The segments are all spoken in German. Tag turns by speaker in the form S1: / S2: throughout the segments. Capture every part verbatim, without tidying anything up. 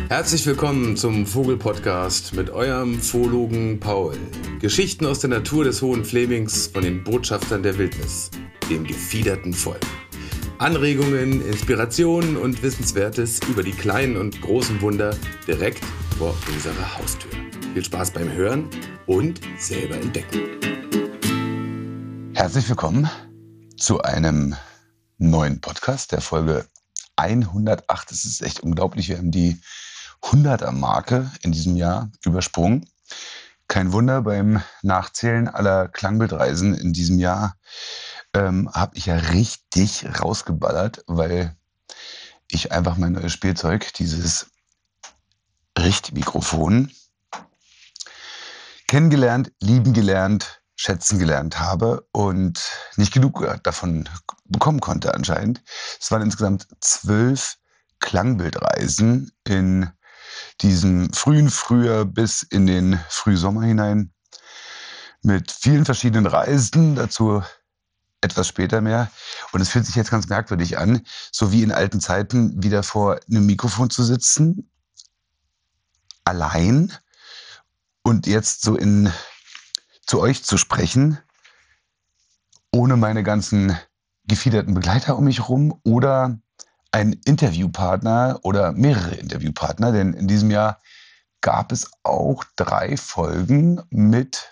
S1: Herzlich willkommen zum Vogel-Podcast mit eurem Phologen Paul. Geschichten aus der Natur des Hohen Flemings von den Botschaftern der Wildnis, dem gefiederten Volk. Anregungen, Inspirationen und Wissenswertes über die kleinen und großen Wunder direkt vor unserer Haustür. Viel Spaß beim Hören und selber entdecken.
S2: Herzlich willkommen zu einem neuen Podcast, der Folge hundertacht. Es ist echt unglaublich, wir haben die hunderter-Marke in diesem Jahr übersprungen. Kein Wunder, beim Nachzählen aller Klangbildreisen in diesem Jahr ähm, habe ich ja richtig rausgeballert, weil ich einfach mein neues Spielzeug, dieses Richtmikrofon, kennengelernt, lieben gelernt, schätzen gelernt habe und nicht genug davon bekommen konnte anscheinend. Es waren insgesamt zwölf Klangbildreisen in diesem frühen Frühjahr bis in den Frühsommer hinein mit vielen verschiedenen Reisen, dazu etwas später mehr. Und es fühlt sich jetzt ganz merkwürdig an, so wie in alten Zeiten wieder vor einem Mikrofon zu sitzen, allein und jetzt so in zu euch zu sprechen, ohne meine ganzen gefiederten Begleiter um mich rum oder ein Interviewpartner oder mehrere Interviewpartner, denn in diesem Jahr gab es auch drei Folgen mit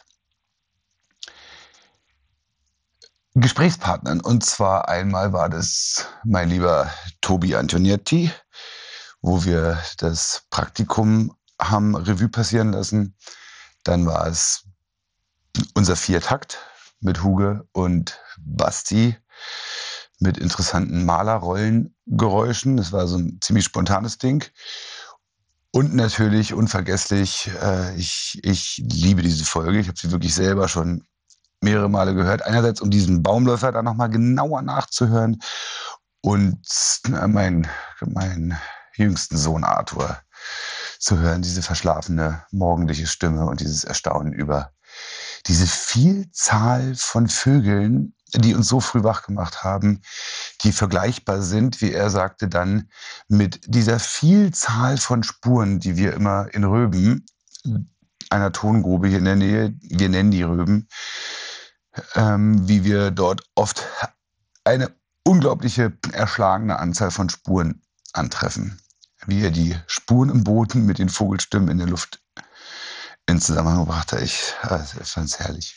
S2: Gesprächspartnern. Und zwar einmal war das mein lieber Tobi Antonietti, wo wir das Praktikum haben Revue passieren lassen. Dann war es unser Viertakt mit Huge und Basti mit interessanten Malerrollengeräuschen. Das war so ein ziemlich spontanes Ding. Und natürlich unvergesslich, äh, ich, ich liebe diese Folge. Ich habe sie wirklich selber schon mehrere Male gehört. Einerseits, um diesen Baumläufer da nochmal genauer nachzuhören und äh, meinen mein jüngsten Sohn Arthur zu hören, diese verschlafene morgendliche Stimme und dieses Erstaunen über diese Vielzahl von Vögeln, die uns so früh wach gemacht haben, die vergleichbar sind, wie er sagte, dann mit dieser Vielzahl von Spuren, die wir immer in Röben, einer Tongrube hier in der Nähe, wir nennen die Röben, ähm, wie wir dort oft eine unglaubliche erschlagene Anzahl von Spuren antreffen. Wie er die Spuren im Boden mit den Vogelstimmen in der Luft in Zusammenhang gebracht hat. Ich, also ich fand es herrlich.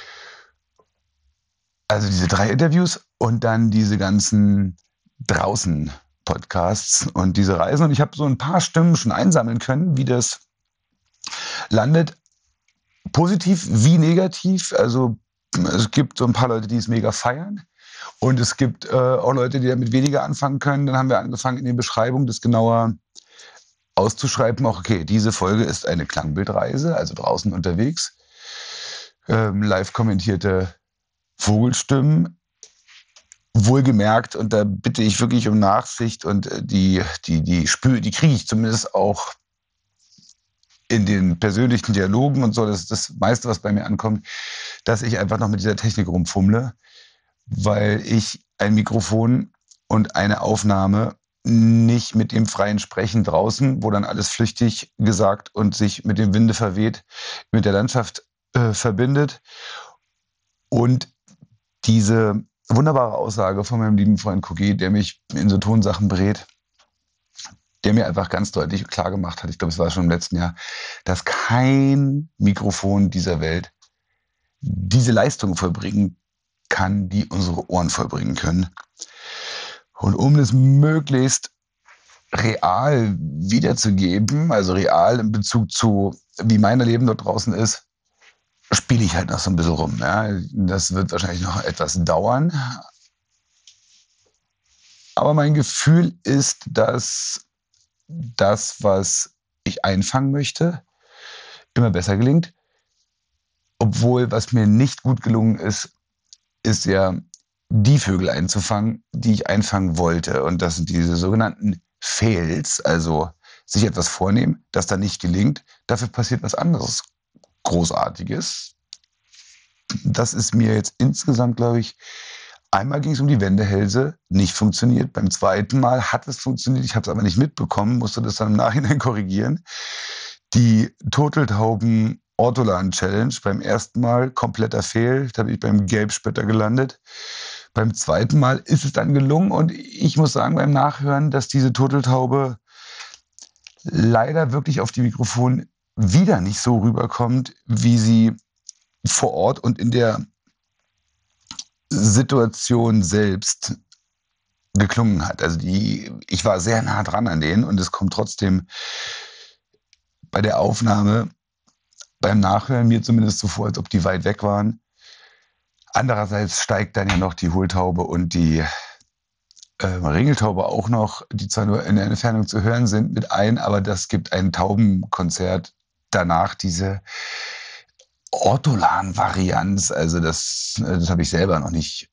S2: Also diese drei Interviews und dann diese ganzen draußen Podcasts und diese Reisen. Und ich habe so ein paar Stimmen schon einsammeln können, wie das landet. Positiv wie negativ. Also es gibt so ein paar Leute, die es mega feiern. Und es gibt äh, auch Leute, die damit weniger anfangen können. Dann haben wir angefangen, in den Beschreibungen das genauer auszuschreiben. Auch okay, diese Folge ist eine Klangbildreise, also draußen unterwegs. Ähm, live kommentierte Vogelstimmen. Wohlgemerkt, und da bitte ich wirklich um Nachsicht und die, die, die spüre, die kriege ich zumindest auch in den persönlichen Dialogen und so. Das ist das meiste, was bei mir ankommt, dass ich einfach noch mit dieser Technik rumfummle, weil ich ein Mikrofon und eine Aufnahme nicht mit dem freien Sprechen draußen, wo dann alles flüchtig gesagt und sich mit dem Winde verweht, mit der Landschaft äh, verbindet. Und diese wunderbare Aussage von meinem lieben Freund Kogi, der mich in so Tonsachen berät, der mir einfach ganz deutlich klar gemacht hat, ich glaube, es war schon im letzten Jahr, dass kein Mikrofon dieser Welt diese Leistung vollbringen kann, die unsere Ohren vollbringen können. Und um das möglichst real wiederzugeben, also real in Bezug zu, wie mein Leben dort draußen ist, spiele ich halt noch so ein bisschen rum. Ja. Das wird wahrscheinlich noch etwas dauern. Aber mein Gefühl ist, dass das, was ich einfangen möchte, immer besser gelingt. Obwohl, was mir nicht gut gelungen ist, ist ja die Vögel einzufangen, die ich einfangen wollte. Und das sind diese sogenannten Fails, also sich etwas vornehmen, das dann nicht gelingt. Dafür passiert was anderes Großartiges. Das ist mir jetzt insgesamt, glaube ich, Einmal ging es um die Wendehälse, nicht funktioniert. Beim zweiten Mal hat es funktioniert, ich habe es aber nicht mitbekommen, musste das dann im Nachhinein korrigieren. Die Turteltauben-Ortolan-Challenge beim ersten Mal kompletter Fehl, da bin ich beim Gelbspötter gelandet. Beim zweiten Mal ist es dann gelungen und ich muss sagen beim Nachhören, dass diese Turteltaube leider wirklich auf die Mikrofon wieder nicht so rüberkommt, wie sie vor Ort und in der Situation selbst geklungen hat. Also die, ich war sehr nah dran an denen und es kommt trotzdem bei der Aufnahme, beim Nachhören mir zumindest so vor, als ob die weit weg waren. Andererseits steigt dann ja noch die Hohltaube und die äh, Ringeltaube auch noch, die zwar nur in der Entfernung zu hören sind, mit ein, aber das gibt ein Taubenkonzert danach, diese Ortolan-Varianz, also das, das habe ich selber noch nicht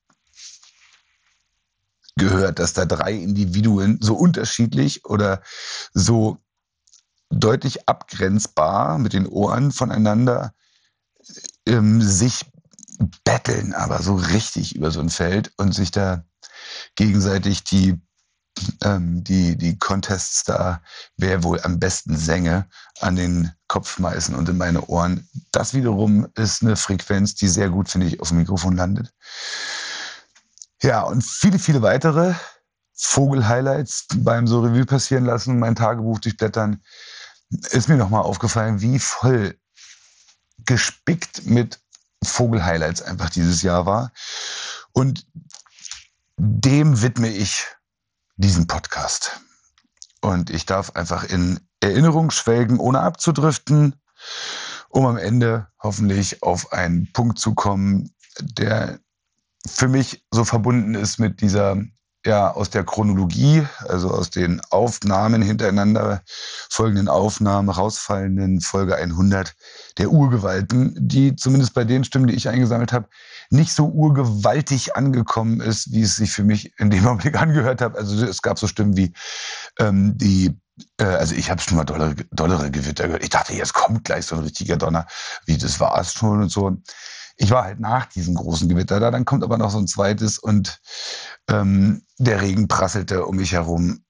S2: gehört, dass da drei Individuen so unterschiedlich oder so deutlich abgrenzbar mit den Ohren voneinander ähm, sich betteln, aber so richtig über so ein Feld und sich da gegenseitig die ähm, die, die Contests da, wer wohl am besten sänge, an den Kopf schmeißen und in meine Ohren. Das wiederum ist eine Frequenz, die sehr gut, finde ich, auf dem Mikrofon landet. Ja, und viele, viele weitere Vogel-Highlights beim so Revue passieren lassen, mein Tagebuch durchblättern, ist mir nochmal aufgefallen, wie voll gespickt mit Vogel-Highlights einfach dieses Jahr war. Und dem widme ich diesen Podcast. Und ich darf einfach in Erinnerung schwelgen, ohne abzudriften, um am Ende hoffentlich auf einen Punkt zu kommen, der für mich so verbunden ist mit dieser, ja, aus der Chronologie, also aus den Aufnahmen hintereinander folgenden Aufnahmen, rausfallenden Folge hundert der Urgewalten, die zumindest bei den Stimmen, die ich eingesammelt habe, nicht so urgewaltig angekommen ist, wie es sich für mich in dem Augenblick angehört hat. Also es gab so Stimmen wie ähm, die, äh, also ich habe schon mal dollere, dollere Gewitter gehört. Ich dachte, jetzt kommt gleich so ein richtiger Donner, wie das war es schon und so. Ich war halt nach diesem großen Gewitter da, dann kommt aber noch so ein zweites und ähm, der Regen prasselte um mich herum.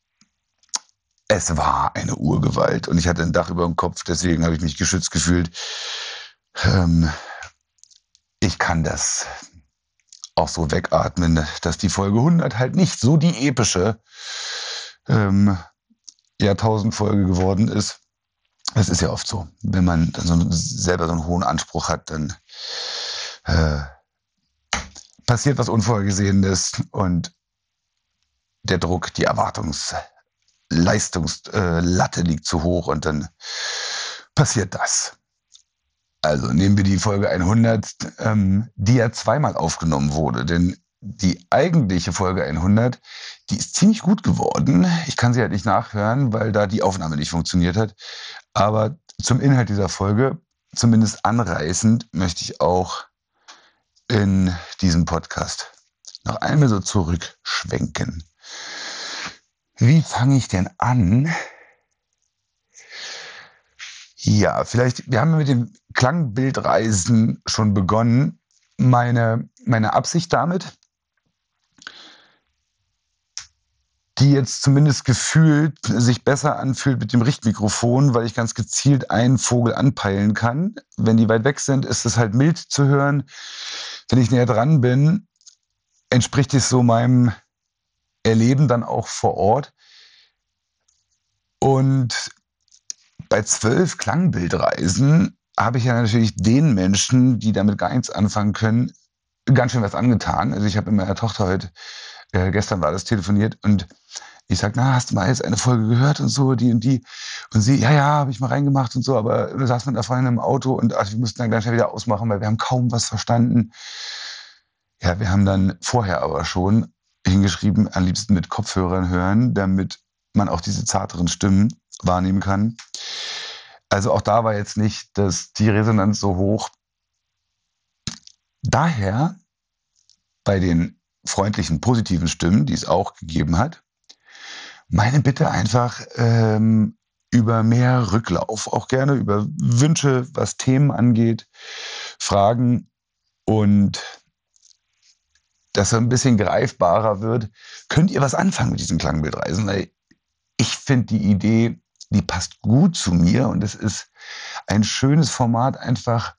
S2: Es war eine Urgewalt und ich hatte ein Dach über dem Kopf, deswegen habe ich mich geschützt gefühlt. Ähm, ich kann das auch so wegatmen, dass die Folge hundert halt nicht so die epische ähm, Jahrtausendfolge geworden ist. Es ist ja oft so, wenn man dann so selber so einen hohen Anspruch hat, dann äh, passiert was Unvorhergesehenes und der Druck, die Erwartungsleistungslatte äh, liegt zu hoch und dann passiert das. Also nehmen wir die Folge hundert, ähm, die ja zweimal aufgenommen wurde, denn die eigentliche Folge hundert, die ist ziemlich gut geworden. Ich kann sie halt nicht nachhören, weil da die Aufnahme nicht funktioniert hat. Aber zum Inhalt dieser Folge, zumindest anreißend, möchte ich auch in diesem Podcast noch einmal so zurückschwenken. Wie fange ich denn an? Ja, vielleicht, wir haben mit dem Klangbildreisen schon begonnen. Meine, meine Absicht damit, die jetzt zumindest gefühlt sich besser anfühlt mit dem Richtmikrofon, weil ich ganz gezielt einen Vogel anpeilen kann. Wenn die weit weg sind, ist es halt mild zu hören. Wenn ich näher dran bin, entspricht es so meinem Erleben dann auch vor Ort. Und bei zwölf Klangbildreisen habe ich ja natürlich den Menschen, die damit gar nichts anfangen können, ganz schön was angetan. Also ich habe mit meiner Tochter heute, äh, gestern war das, telefoniert und ich sage, na, hast du mal jetzt eine Folge gehört und so, die und die? Und sie, ja, ja, habe ich mal reingemacht und so, aber du saß mit einer Freundin im Auto und ach, wir mussten dann ganz schnell wieder ausmachen, weil wir haben kaum was verstanden. Ja, wir haben dann vorher aber schon hingeschrieben, am liebsten mit Kopfhörern hören, damit man auch diese zarteren Stimmen wahrnehmen kann. Also auch da war jetzt nicht das, die Resonanz so hoch. Daher bei den freundlichen, positiven Stimmen, die es auch gegeben hat, meine Bitte einfach ähm, über mehr Rücklauf, auch gerne über Wünsche, was Themen angeht, Fragen und dass er ein bisschen greifbarer wird. Könnt ihr was anfangen mit diesen Klangbildreisen? Weil ich finde die Idee, die passt gut zu mir und es ist ein schönes Format, einfach,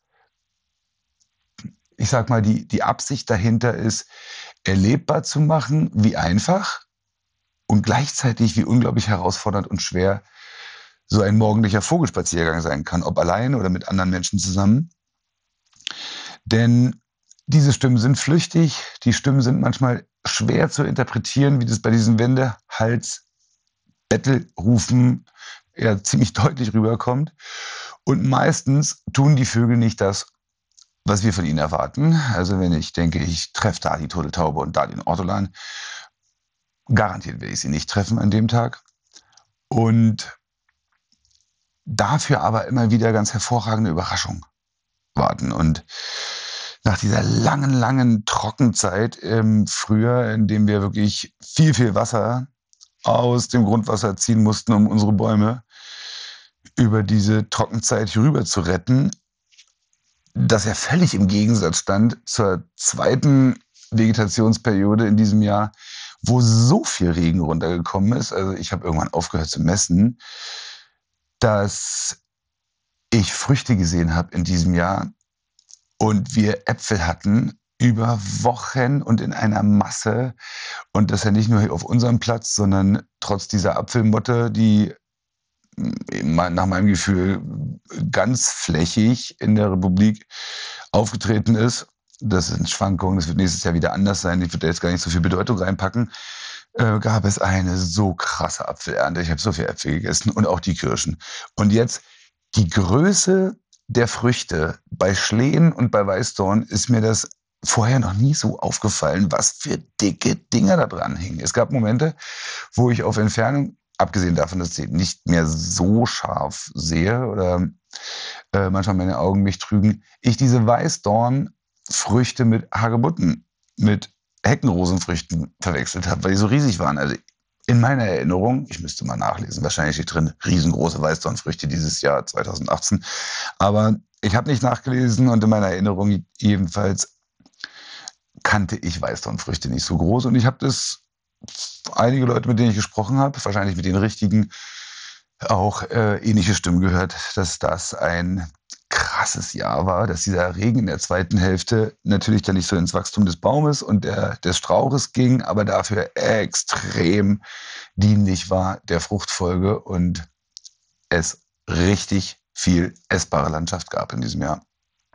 S2: ich sag mal, die, die Absicht dahinter ist, erlebbar zu machen, wie einfach und gleichzeitig wie unglaublich herausfordernd und schwer so ein morgendlicher Vogelspaziergang sein kann, ob alleine oder mit anderen Menschen zusammen. Denn diese Stimmen sind flüchtig, die Stimmen sind manchmal schwer zu interpretieren, wie das bei diesen Wendehals-Bettelrufen ja ziemlich deutlich rüberkommt. Und meistens tun die Vögel nicht das, was wir von ihnen erwarten. Also wenn ich denke, ich treffe da die Turteltaube und da den Ortolan, garantiert werde ich sie nicht treffen an dem Tag. Und dafür aber immer wieder ganz hervorragende Überraschungen warten. Und nach dieser langen, langen Trockenzeit im Frühjahr, in dem wir wirklich viel, viel Wasser aus dem Grundwasser ziehen mussten, um unsere Bäume über diese Trockenzeit hier rüber zu retten, das ja völlig im Gegensatz stand zur zweiten Vegetationsperiode in diesem Jahr, wo so viel Regen runtergekommen ist. Also ich habe irgendwann aufgehört zu messen, dass ich Früchte gesehen habe in diesem Jahr und wir Äpfel hatten über Wochen und in einer Masse. Und das ja nicht nur hier auf unserem Platz, sondern trotz dieser Apfelmotte, die nach meinem Gefühl ganz flächig in der Republik aufgetreten ist. Das sind Schwankungen, das wird nächstes Jahr wieder anders sein. Ich würde jetzt gar nicht so viel Bedeutung reinpacken. Äh, gab es eine so krasse Apfelernte. Ich habe so viel Äpfel gegessen und auch die Kirschen. Und jetzt die Größe der Früchte bei Schlehen und bei Weißdorn ist mir das vorher noch nie so aufgefallen, was für dicke Dinger da dran hingen. Es gab Momente, wo ich auf Entfernung, abgesehen davon, dass ich nicht mehr so scharf sehe oder äh, manchmal meine Augen mich trügen, ich diese Weißdornfrüchte mit Hagebutten, mit Heckenrosenfrüchten verwechselt habe, weil die so riesig waren. Also in meiner Erinnerung, ich müsste mal nachlesen, wahrscheinlich steht drin, riesengroße Weißdornfrüchte dieses Jahr zwanzig achtzehn. Aber ich habe nicht nachgelesen und in meiner Erinnerung jedenfalls kannte ich Weißdornfrüchte nicht so groß. Und ich habe das einige Leute, mit denen ich gesprochen habe, wahrscheinlich mit den richtigen, auch äh, ähnliche Stimmen gehört, dass das ein krasses Jahr war, dass dieser Regen in der zweiten Hälfte natürlich dann nicht so ins Wachstum des Baumes und der, des Strauches ging, aber dafür extrem dienlich war der Fruchtfolge und es richtig viel essbare Landschaft gab in diesem Jahr.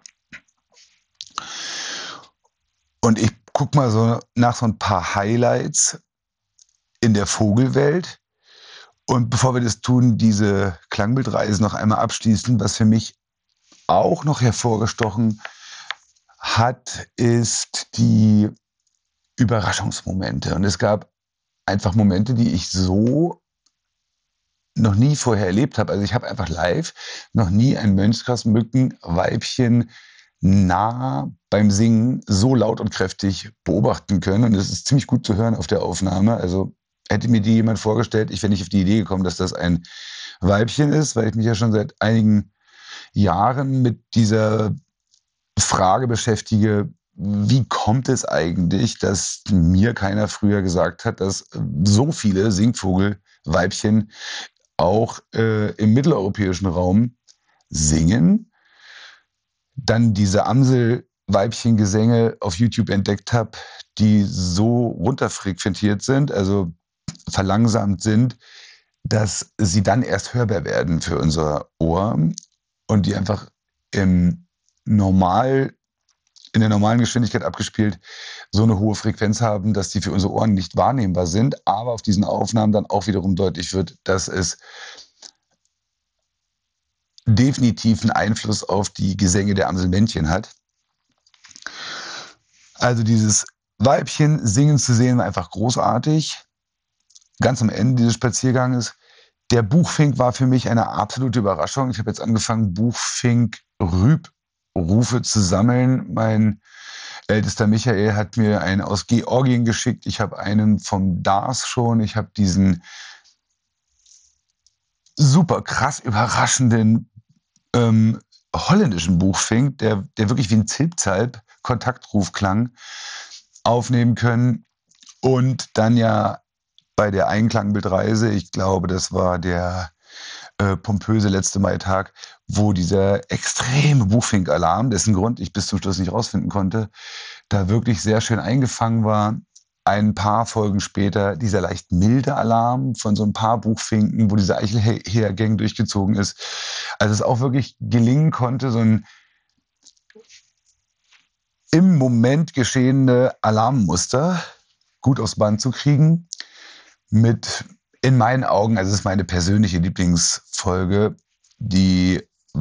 S2: Und ich guck mal so nach so ein paar Highlights in der Vogelwelt. Und bevor wir das tun, diese Klangbildreise noch einmal abschließen, was für mich auch noch hervorgestochen hat, ist die Überraschungsmomente. Und es gab einfach Momente, die ich so noch nie vorher erlebt habe. Also ich habe einfach live noch nie ein Mönchsgrasmückenweibchen nah beim Singen so laut und kräftig beobachten können. Und das ist ziemlich gut zu hören auf der Aufnahme. Also hätte mir die jemand vorgestellt, ich wäre nicht auf die Idee gekommen, dass das ein Weibchen ist, weil ich mich ja schon seit einigen Jahren mit dieser Frage beschäftige, wie kommt es eigentlich, dass mir keiner früher gesagt hat, dass so viele Singvogelweibchen auch äh, im mitteleuropäischen Raum singen. Dann diese Amsel-Weibchen-Gesänge auf YouTube entdeckt habe, die so runterfrequentiert sind, also verlangsamt sind, dass sie dann erst hörbar werden für unser Ohr und die einfach im normal, in der normalen Geschwindigkeit abgespielt so eine hohe Frequenz haben, dass die für unsere Ohren nicht wahrnehmbar sind, aber auf diesen Aufnahmen dann auch wiederum deutlich wird, dass es definitiv einen Einfluss auf die Gesänge der Amselmännchen hat. Also dieses Weibchen singen zu sehen war einfach großartig. Ganz am Ende dieses Spazierganges. Der Buchfink war für mich eine absolute Überraschung. Ich habe jetzt angefangen, Buchfink-Rübrufe zu sammeln. Mein ältester Michael hat mir einen aus Georgien geschickt. Ich habe einen vom Dars schon. Ich habe diesen super krass überraschenden ähm, holländischen Buchfink, der, der wirklich wie ein Zilpzalp Kontaktruf klang, aufnehmen können. Und dann ja bei der Einklangbildreise, ich glaube, das war der äh, pompöse letzte Maitag, wo dieser extreme Buchfink-Alarm, dessen Grund ich bis zum Schluss nicht rausfinden konnte, da wirklich sehr schön eingefangen war. Ein paar Folgen später dieser leicht milde Alarm von so ein paar Buchfinken, wo diese Eichelheergang durchgezogen ist. Also es auch wirklich gelingen konnte, so ein im Moment geschehene Alarmmuster gut aufs Band zu kriegen. Mit, in meinen Augen, also es ist meine persönliche Lieblingsfolge, die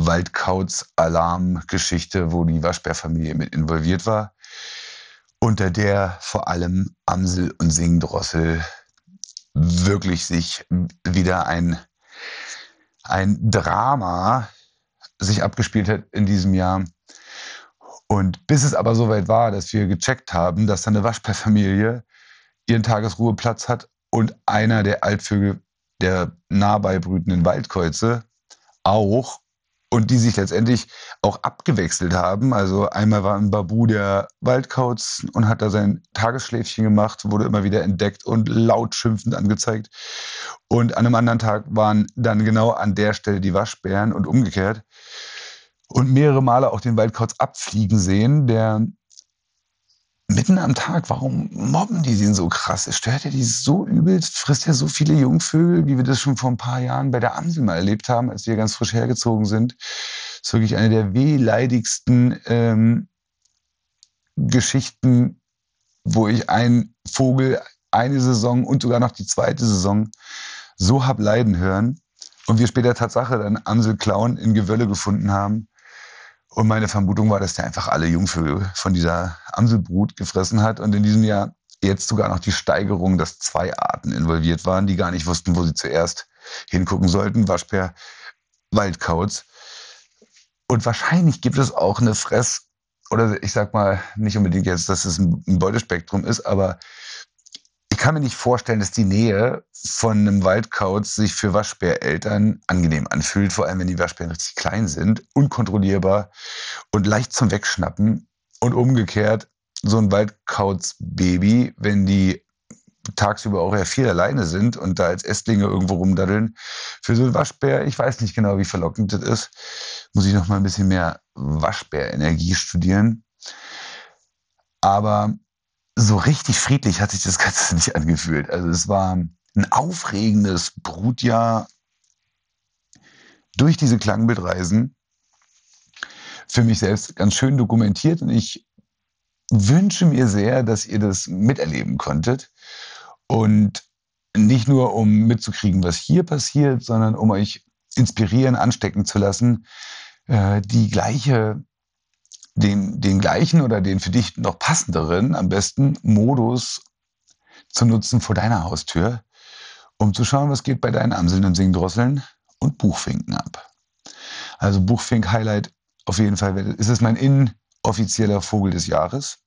S2: Waldkauz-Alarm-Geschichte, wo die Waschbärfamilie mit involviert war, unter der vor allem Amsel und Singdrossel wirklich sich wieder ein, ein Drama sich abgespielt hat in diesem Jahr. Und bis es aber soweit war, dass wir gecheckt haben, dass da eine Waschbärfamilie ihren Tagesruheplatz hat und einer der Altvögel der nahebei brütenden Waldkäuze auch, und die sich letztendlich auch abgewechselt haben. Also einmal war ein Babu der Waldkauz und hat da sein Tagesschläfchen gemacht, wurde immer wieder entdeckt und laut schimpfend angezeigt. Und an einem anderen Tag waren dann genau an der Stelle die Waschbären und umgekehrt. Und mehrere Male auch den Waldkauz abfliegen sehen, der mitten am Tag, warum mobben die den so krass? Stört er die so übelst? Frisst er so viele Jungvögel, wie wir das schon vor ein paar Jahren bei der Amsel mal erlebt haben, als wir ganz frisch hergezogen sind? Das ist wirklich eine der wehleidigsten ähm, Geschichten, wo ich einen Vogel eine Saison und sogar noch die zweite Saison so hab leiden hören. Und wir später Tatsache dann Amsel klauen in Gewölle gefunden haben. Und meine Vermutung war, dass der einfach alle Jungvögel von dieser Amselbrut gefressen hat. Und in diesem Jahr jetzt sogar noch die Steigerung, dass zwei Arten involviert waren, die gar nicht wussten, wo sie zuerst hingucken sollten. Waschbär, Waldkauz. Und wahrscheinlich gibt es auch eine Fress- oder ich sag mal nicht unbedingt jetzt, dass es ein Beutespektrum ist, aber ich kann mir nicht vorstellen, dass die Nähe von einem Waldkauz sich für Waschbäreltern angenehm anfühlt, vor allem wenn die Waschbären richtig klein sind, unkontrollierbar und leicht zum Wegschnappen. Und umgekehrt, so ein Waldkauz-Baby, wenn die tagsüber auch eher viel alleine sind und da als Ästlinge irgendwo rumdaddeln, für so einen Waschbär, ich weiß nicht genau, wie verlockend das ist, muss ich noch mal ein bisschen mehr Waschbärenergie studieren. Aber so richtig friedlich hat sich das Ganze nicht angefühlt. Also es war ein aufregendes Brutjahr durch diese Klangbildreisen. Für mich selbst ganz schön dokumentiert. Und ich wünsche mir sehr, dass ihr das miterleben konntet. Und nicht nur, um mitzukriegen, was hier passiert, sondern um euch inspirieren, anstecken zu lassen, äh, die gleiche Den, den gleichen oder den für dich noch passenderen, am besten Modus zu nutzen vor deiner Haustür, um zu schauen, was geht bei deinen Amseln und Singdrosseln und Buchfinken ab. Also Buchfink-Highlight auf jeden Fall ist es mein inoffizieller Vogel des Jahres.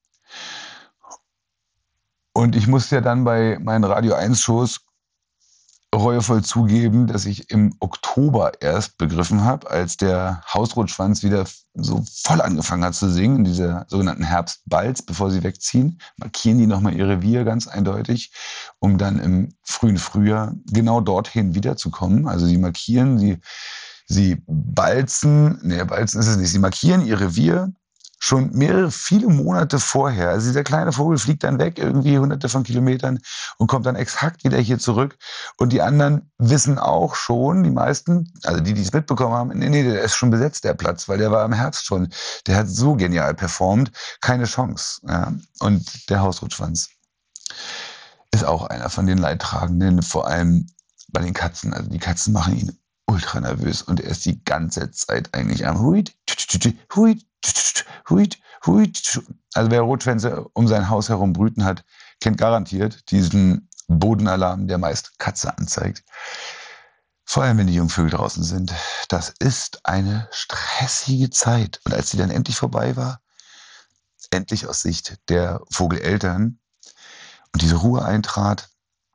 S2: Und ich musste ja dann bei meinen Radio eins Shows reuevoll zugeben, dass ich im Oktober erst begriffen habe, als der Hausrotschwanz wieder so voll angefangen hat zu singen, in dieser sogenannten Herbstbalz, bevor sie wegziehen, markieren die nochmal ihr Revier ganz eindeutig, um dann im frühen Frühjahr genau dorthin wiederzukommen. Also sie markieren, sie, sie balzen, nee, balzen ist es nicht, sie markieren ihr Revier schon mehrere, viele Monate vorher. Also dieser kleine Vogel fliegt dann weg, irgendwie hunderte von Kilometern und kommt dann exakt wieder hier zurück. Und die anderen wissen auch schon, die meisten, also die, die es mitbekommen haben, nee, nee, der ist schon besetzt, der Platz, weil der war im Herbst schon. Der hat so genial performt, keine Chance. Ja. Und der Hausrotschwanz ist auch einer von den Leidtragenden, vor allem bei den Katzen. Also die Katzen machen ihn ultra nervös und er ist die ganze Zeit eigentlich am Huit, Huit, Huit, Huit. Also wer Rotschwänze um sein Haus herum brüten hat, kennt garantiert diesen Bodenalarm, der meist Katze anzeigt. Vor allem, wenn die Jungvögel draußen sind. Das ist eine stressige Zeit. Und als sie dann endlich vorbei war, endlich aus Sicht der Vogeleltern und diese Ruhe eintrat,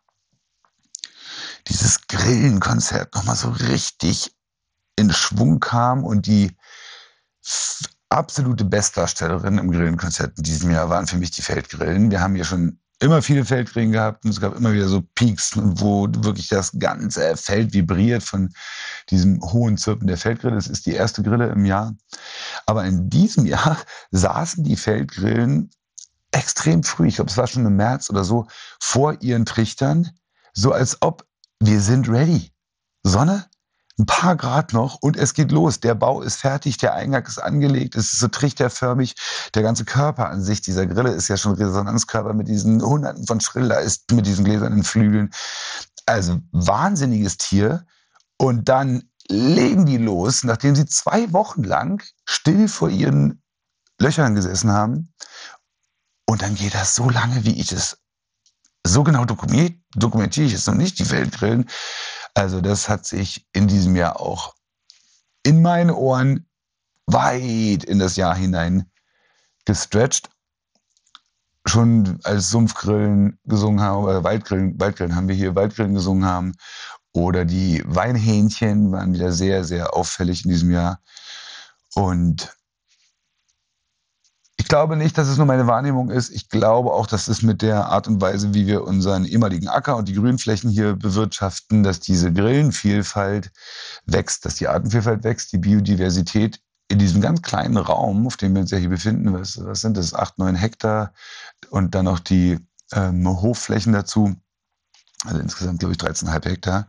S2: dieses Grillenkonzert nochmal so richtig in Schwung kam und die absolute Bestdarstellerin im Grillenkonzept in diesem Jahr waren für mich die Feldgrillen. Wir haben hier schon immer viele Feldgrillen gehabt und es gab immer wieder so Peaks, wo wirklich das ganze Feld vibriert von diesem hohen Zirpen der Feldgrille. Das ist die erste Grille im Jahr. Aber in diesem Jahr saßen die Feldgrillen extrem früh, ich glaube, es war schon im März oder so, vor ihren Trichtern, so als ob wir sind ready. Sonne, ein paar Grad noch und es geht los. Der Bau ist fertig, der Eingang ist angelegt, es ist so trichterförmig. Der ganze Körper an sich dieser Grille ist ja schon Resonanzkörper mit diesen Hunderten von Schriller, ist mit diesen gläsernen Flügeln. Also wahnsinniges Tier. Und dann legen die los, nachdem sie zwei Wochen lang still vor ihren Löchern gesessen haben. Und dann geht das so lange, wie ich es so genau dokumentiere, dokumentiere ich es noch nicht, die Feldgrillen. Also das hat sich in diesem Jahr auch in meine Ohren weit in das Jahr hinein gestretcht. Schon als Sumpfgrillen gesungen haben, oder Waldgrillen, Waldgrillen haben wir hier, Waldgrillen gesungen haben. Oder die Weinhähnchen waren wieder sehr, sehr auffällig in diesem Jahr. Und ich glaube nicht, dass es nur meine Wahrnehmung ist. Ich glaube auch, dass es mit der Art und Weise, wie wir unseren ehemaligen Acker und die Grünflächen hier bewirtschaften, dass diese Grillenvielfalt wächst, dass die Artenvielfalt wächst, die Biodiversität in diesem ganz kleinen Raum, auf dem wir uns ja hier befinden, was, was sind das, acht, neun Hektar und dann noch die ähm, Hofflächen dazu, also insgesamt glaube ich dreizehn Komma fünf Hektar,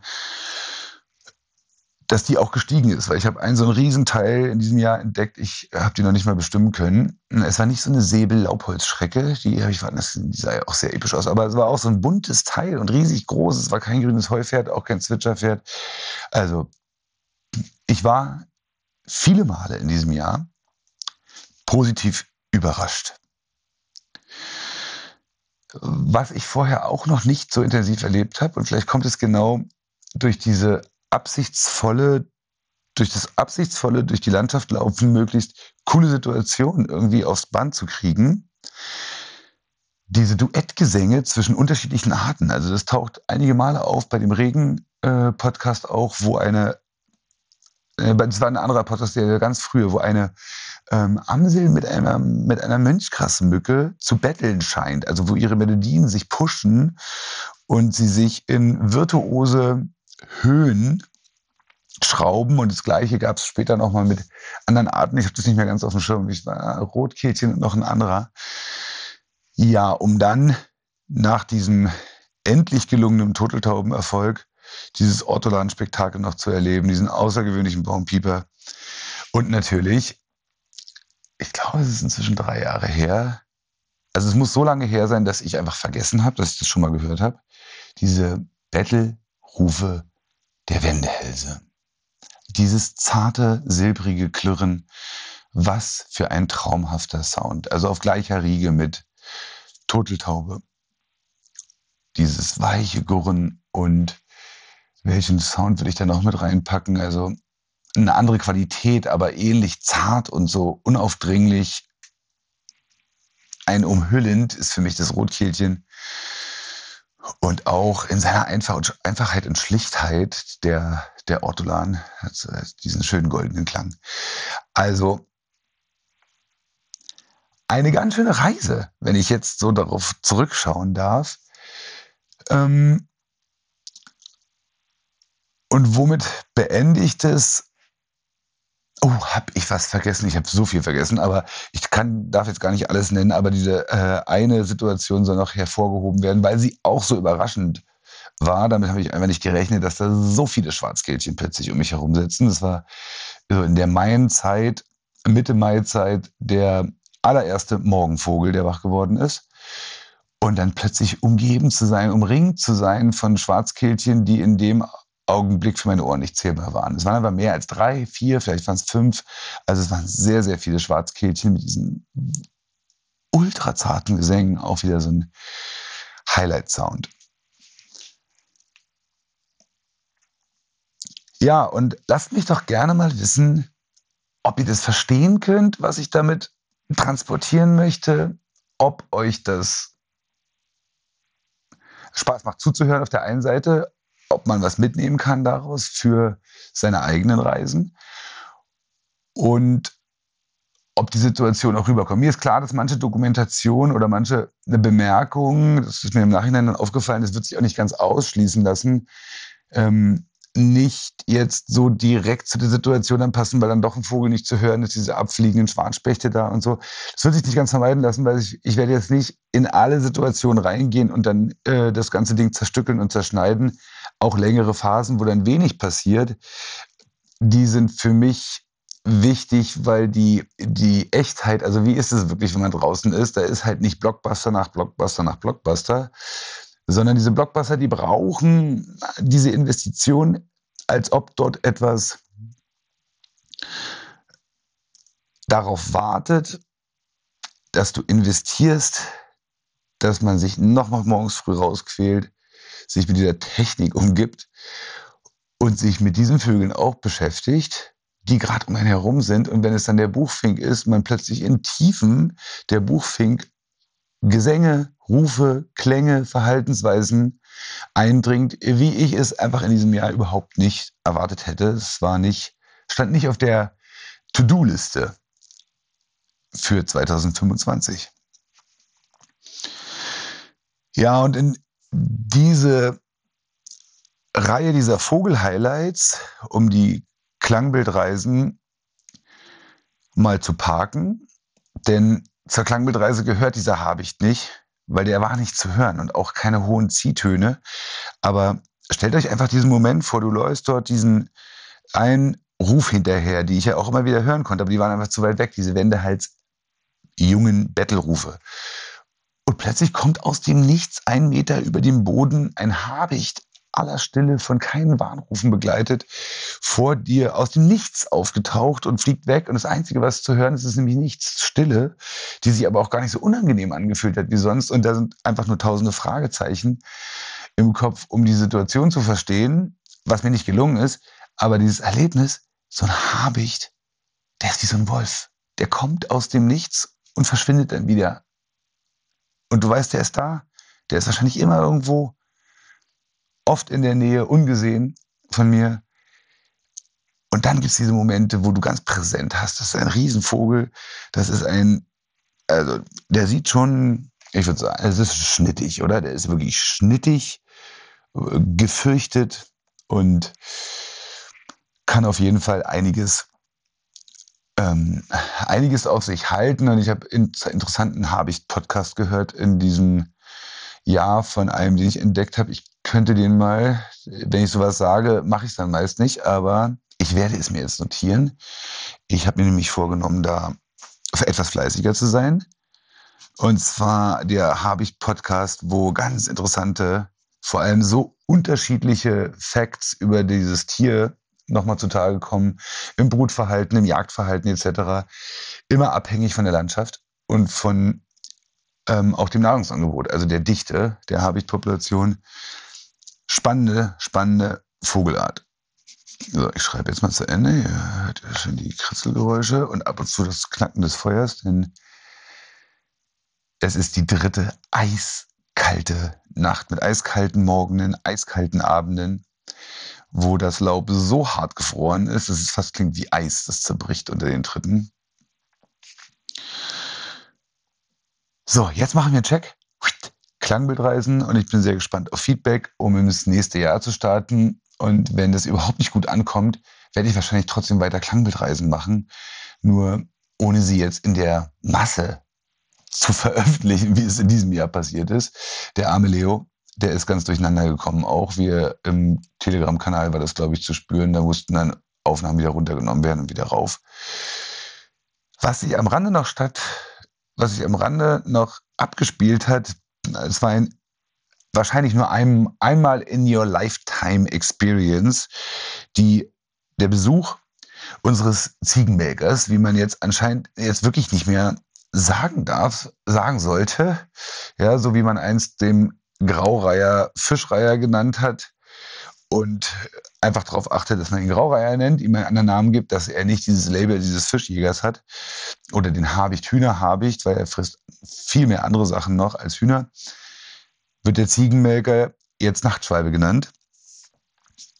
S2: dass die auch gestiegen ist, weil ich habe einen so einen Riesenteil in diesem Jahr entdeckt, ich habe die noch nicht mal bestimmen können. Es war nicht so eine Säbel-Laubholzschrecke, die habe ich fand, die sah ja auch sehr episch aus, aber es war auch so ein buntes Teil und riesig groß, es war kein grünes Heupferd, auch kein Zwitscherpferd. Also ich war viele Male in diesem Jahr positiv überrascht. Was ich vorher auch noch nicht so intensiv erlebt habe, und vielleicht kommt es genau durch diese absichtsvolle, durch das absichtsvolle durch die Landschaft laufen, möglichst coole Situationen irgendwie aufs Band zu kriegen. Diese Duettgesänge zwischen unterschiedlichen Arten. Also das taucht einige Male auf bei dem Regen-Podcast äh, auch, wo eine, äh, das war ein anderer Podcast, der ganz früher, wo eine ähm, Amsel mit einer, mit einer Mönchgrasmücke zu betteln scheint. Also wo ihre Melodien sich pushen und sie sich in virtuose Höhen schrauben, und das Gleiche gab es später nochmal mit anderen Arten. Ich habe das nicht mehr ganz auf dem Schirm. Ich war Rotkehlchen und noch ein anderer. Ja, um dann nach diesem endlich gelungenen Turteltaubenerfolg dieses Ortolan-Spektakel noch zu erleben, diesen außergewöhnlichen Baumpieper. Und natürlich, ich glaube, es ist inzwischen drei Jahre her. Also es muss so lange her sein, dass ich einfach vergessen habe, dass ich das schon mal gehört habe. Diese Bettelrufe der Wendehälse. Dieses zarte, silbrige Klirren. Was für ein traumhafter Sound. Also auf gleicher Riege mit Turteltaube. Dieses weiche Gurren, und welchen Sound will ich da noch mit reinpacken? Also eine andere Qualität, aber ähnlich zart und so unaufdringlich. Ein umhüllend ist für mich das Rotkehlchen. Und auch in seiner Einfachheit und Schlichtheit der, der Ortolan hat diesen schönen goldenen Klang. Also eine ganz schöne Reise, wenn ich jetzt so darauf zurückschauen darf. Ähm und womit beende ich das? Oh, habe ich was vergessen? Ich habe so viel vergessen, aber ich kann, darf jetzt gar nicht alles nennen, aber diese äh, eine Situation soll noch hervorgehoben werden, weil sie auch so überraschend war. Damit habe ich einfach nicht gerechnet, dass da so viele Schwarzkehlchen plötzlich um mich herum sitzen. Das war so in der Maienzeit, Mitte Maizeit, der allererste Morgenvogel, der wach geworden ist. Und dann plötzlich umgeben zu sein, umringt zu sein von Schwarzkehlchen, die in dem Augenblick für meine Ohren nicht zählbar waren. Es waren aber mehr als drei, vier, vielleicht waren es fünf. Also es waren sehr, sehr viele Schwarzkehlchen mit diesen ultrazarten Gesängen. Auch wieder so ein Highlight-Sound. Ja, und lasst mich doch gerne mal wissen, ob ihr das verstehen könnt, was ich damit transportieren möchte, ob euch das Spaß macht zuzuhören auf der einen Seite, ob man was mitnehmen kann daraus für seine eigenen Reisen und ob die Situation auch rüberkommt. Mir ist klar, dass manche Dokumentation oder manche eine Bemerkung, das ist mir im Nachhinein dann aufgefallen, das wird sich auch nicht ganz ausschließen lassen, ähm, nicht jetzt so direkt zu der Situation dann passen, weil dann doch ein Vogel nicht zu hören ist, diese abfliegenden Schwanspechte da und so. Das wird sich nicht ganz vermeiden lassen, weil ich, ich werde jetzt nicht in alle Situationen reingehen und dann äh, das ganze Ding zerstückeln und zerschneiden. Auch längere Phasen, wo dann wenig passiert, die sind für mich wichtig, weil die, die Echtheit, also wie ist es wirklich, wenn man draußen ist, da ist halt nicht Blockbuster nach Blockbuster nach Blockbuster, sondern diese Blockbuster, die brauchen diese Investition, als ob dort etwas darauf wartet, dass du investierst, dass man sich nochmal morgens früh rausquält, sich mit dieser Technik umgibt und sich mit diesen Vögeln auch beschäftigt, die gerade um einen herum sind. Und wenn es dann der Buchfink ist, man plötzlich in Tiefen der Buchfink Gesänge, Rufe, Klänge, Verhaltensweisen eindringt, wie ich es einfach in diesem Jahr überhaupt nicht erwartet hätte. Es war nicht, stand nicht auf der To-Do-Liste für zwanzig fünfundzwanzig. Ja, und in diese Reihe dieser Vogel-Highlights, um die Klangbildreisen mal zu parken, denn zur Klangbildreise gehört dieser Habicht nicht, weil der war nicht zu hören und auch keine hohen Ziehtöne. Aber stellt euch einfach diesen Moment vor, du läufst dort diesen einen Ruf hinterher, die ich ja auch immer wieder hören konnte, aber die waren einfach zu weit weg, diese Wendehals jungen Bettelrufe. Und plötzlich kommt aus dem Nichts ein Meter über dem Boden ein Habicht, aller Stille, von keinen Warnrufen begleitet, vor dir aus dem Nichts aufgetaucht und fliegt weg. Und das Einzige, was zu hören ist, ist nämlich nichts, Stille, die sich aber auch gar nicht so unangenehm angefühlt hat wie sonst. Und da sind einfach nur tausende Fragezeichen im Kopf, um die Situation zu verstehen, was mir nicht gelungen ist. Aber dieses Erlebnis, so ein Habicht, der ist wie so ein Wolf. Der kommt aus dem Nichts und verschwindet dann wieder. Und du weißt, der ist da. Der ist wahrscheinlich immer irgendwo, oft in der Nähe, ungesehen von mir. Und dann gibt es diese Momente, wo du ganz präsent hast. Das ist ein Riesenvogel. Das ist ein, also der sieht schon, ich würde sagen, es ist schnittig, oder? Der ist wirklich schnittig, gefürchtet und kann auf jeden Fall einiges, ähm, einiges auf sich halten. Und ich habe einen interessanten Habicht-Podcast gehört in diesem Jahr von einem, den ich entdeckt habe. Ich könnte den mal, wenn ich sowas sage, mache ich es dann meist nicht, aber ich werde es mir jetzt notieren. Ich habe mir nämlich vorgenommen, da etwas fleißiger zu sein. Und zwar der Habicht-Podcast, wo ganz interessante, vor allem so unterschiedliche Facts über dieses Tier nochmal zutage kommen, im Brutverhalten, im Jagdverhalten et cetera. Immer abhängig von der Landschaft und von ähm, auch dem Nahrungsangebot, also der Dichte der Habichtpopulation. Spannende, spannende Vogelart. So, ich schreibe jetzt mal zu Ende. Ihr hört ja schon die Kritzelgeräusche und ab und zu das Knacken des Feuers, denn es ist die dritte eiskalte Nacht mit eiskalten Morgenen, eiskalten Abenden, wo das Laub so hart gefroren ist, dass es fast klingt wie Eis, das zerbricht unter den Tritten. So, jetzt machen wir einen Check. Klangbildreisen und ich bin sehr gespannt auf Feedback, um ins nächste Jahr zu starten. Und wenn das überhaupt nicht gut ankommt, werde ich wahrscheinlich trotzdem weiter Klangbildreisen machen, nur ohne sie jetzt in der Masse zu veröffentlichen, wie es in diesem Jahr passiert ist. Der arme Leo, der ist ganz durcheinander gekommen auch. Wir im Telegram-Kanal war das, glaube ich, zu spüren. Da mussten dann Aufnahmen wieder runtergenommen werden und wieder rauf. Was sich am Rande noch statt, was sich am Rande noch abgespielt hat, es war ein, wahrscheinlich nur ein, einmal in your lifetime experience, die, der Besuch unseres Ziegenmelkers, wie man jetzt anscheinend jetzt wirklich nicht mehr sagen darf, sagen sollte, ja, so wie man einst den Graureiher Fischreiher genannt hat und einfach darauf achtet, dass man ihn Graureiher nennt, ihm einen anderen Namen gibt, dass er nicht dieses Label dieses Fischjägers hat oder den Habicht, Hühnerhabicht, weil er frisst viel mehr andere Sachen noch als Hühner, wird der Ziegenmelker jetzt Nachtschwalbe genannt.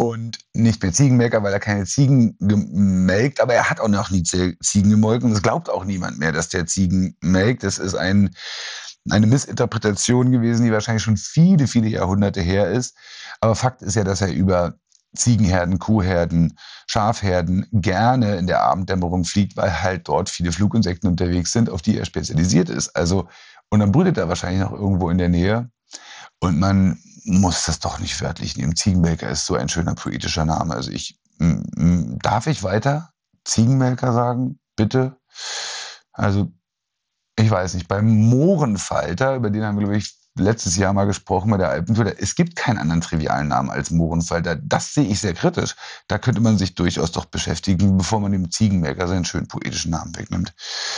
S2: und nicht mehr Ziegenmelker, weil er keine Ziegen melkt, aber er hat auch noch nie Ziegen gemolken und es glaubt auch niemand mehr, dass der Ziegen melkt. Das ist ein, eine Missinterpretation gewesen, die wahrscheinlich schon viele, viele Jahrhunderte her ist. Aber Fakt ist ja, dass er über Ziegenherden, Kuhherden, Schafherden gerne in der Abenddämmerung fliegt, weil halt dort viele Fluginsekten unterwegs sind, auf die er spezialisiert ist. Also, und dann brütet er wahrscheinlich noch irgendwo in der Nähe. Und man muss das doch nicht wörtlich nehmen. Ziegenmelker ist so ein schöner poetischer Name. Also ich, m, m, darf ich weiter Ziegenmelker sagen? Bitte? Also, ich weiß nicht, beim Mohrenfalter, über den haben wir, glaube ich, letztes Jahr mal gesprochen bei der Alpentour, es gibt keinen anderen trivialen Namen als Mohrenfalter. Das sehe ich sehr kritisch. Da könnte man sich durchaus doch beschäftigen, bevor man dem Ziegenmelker seinen schönen poetischen Namen wegnimmt.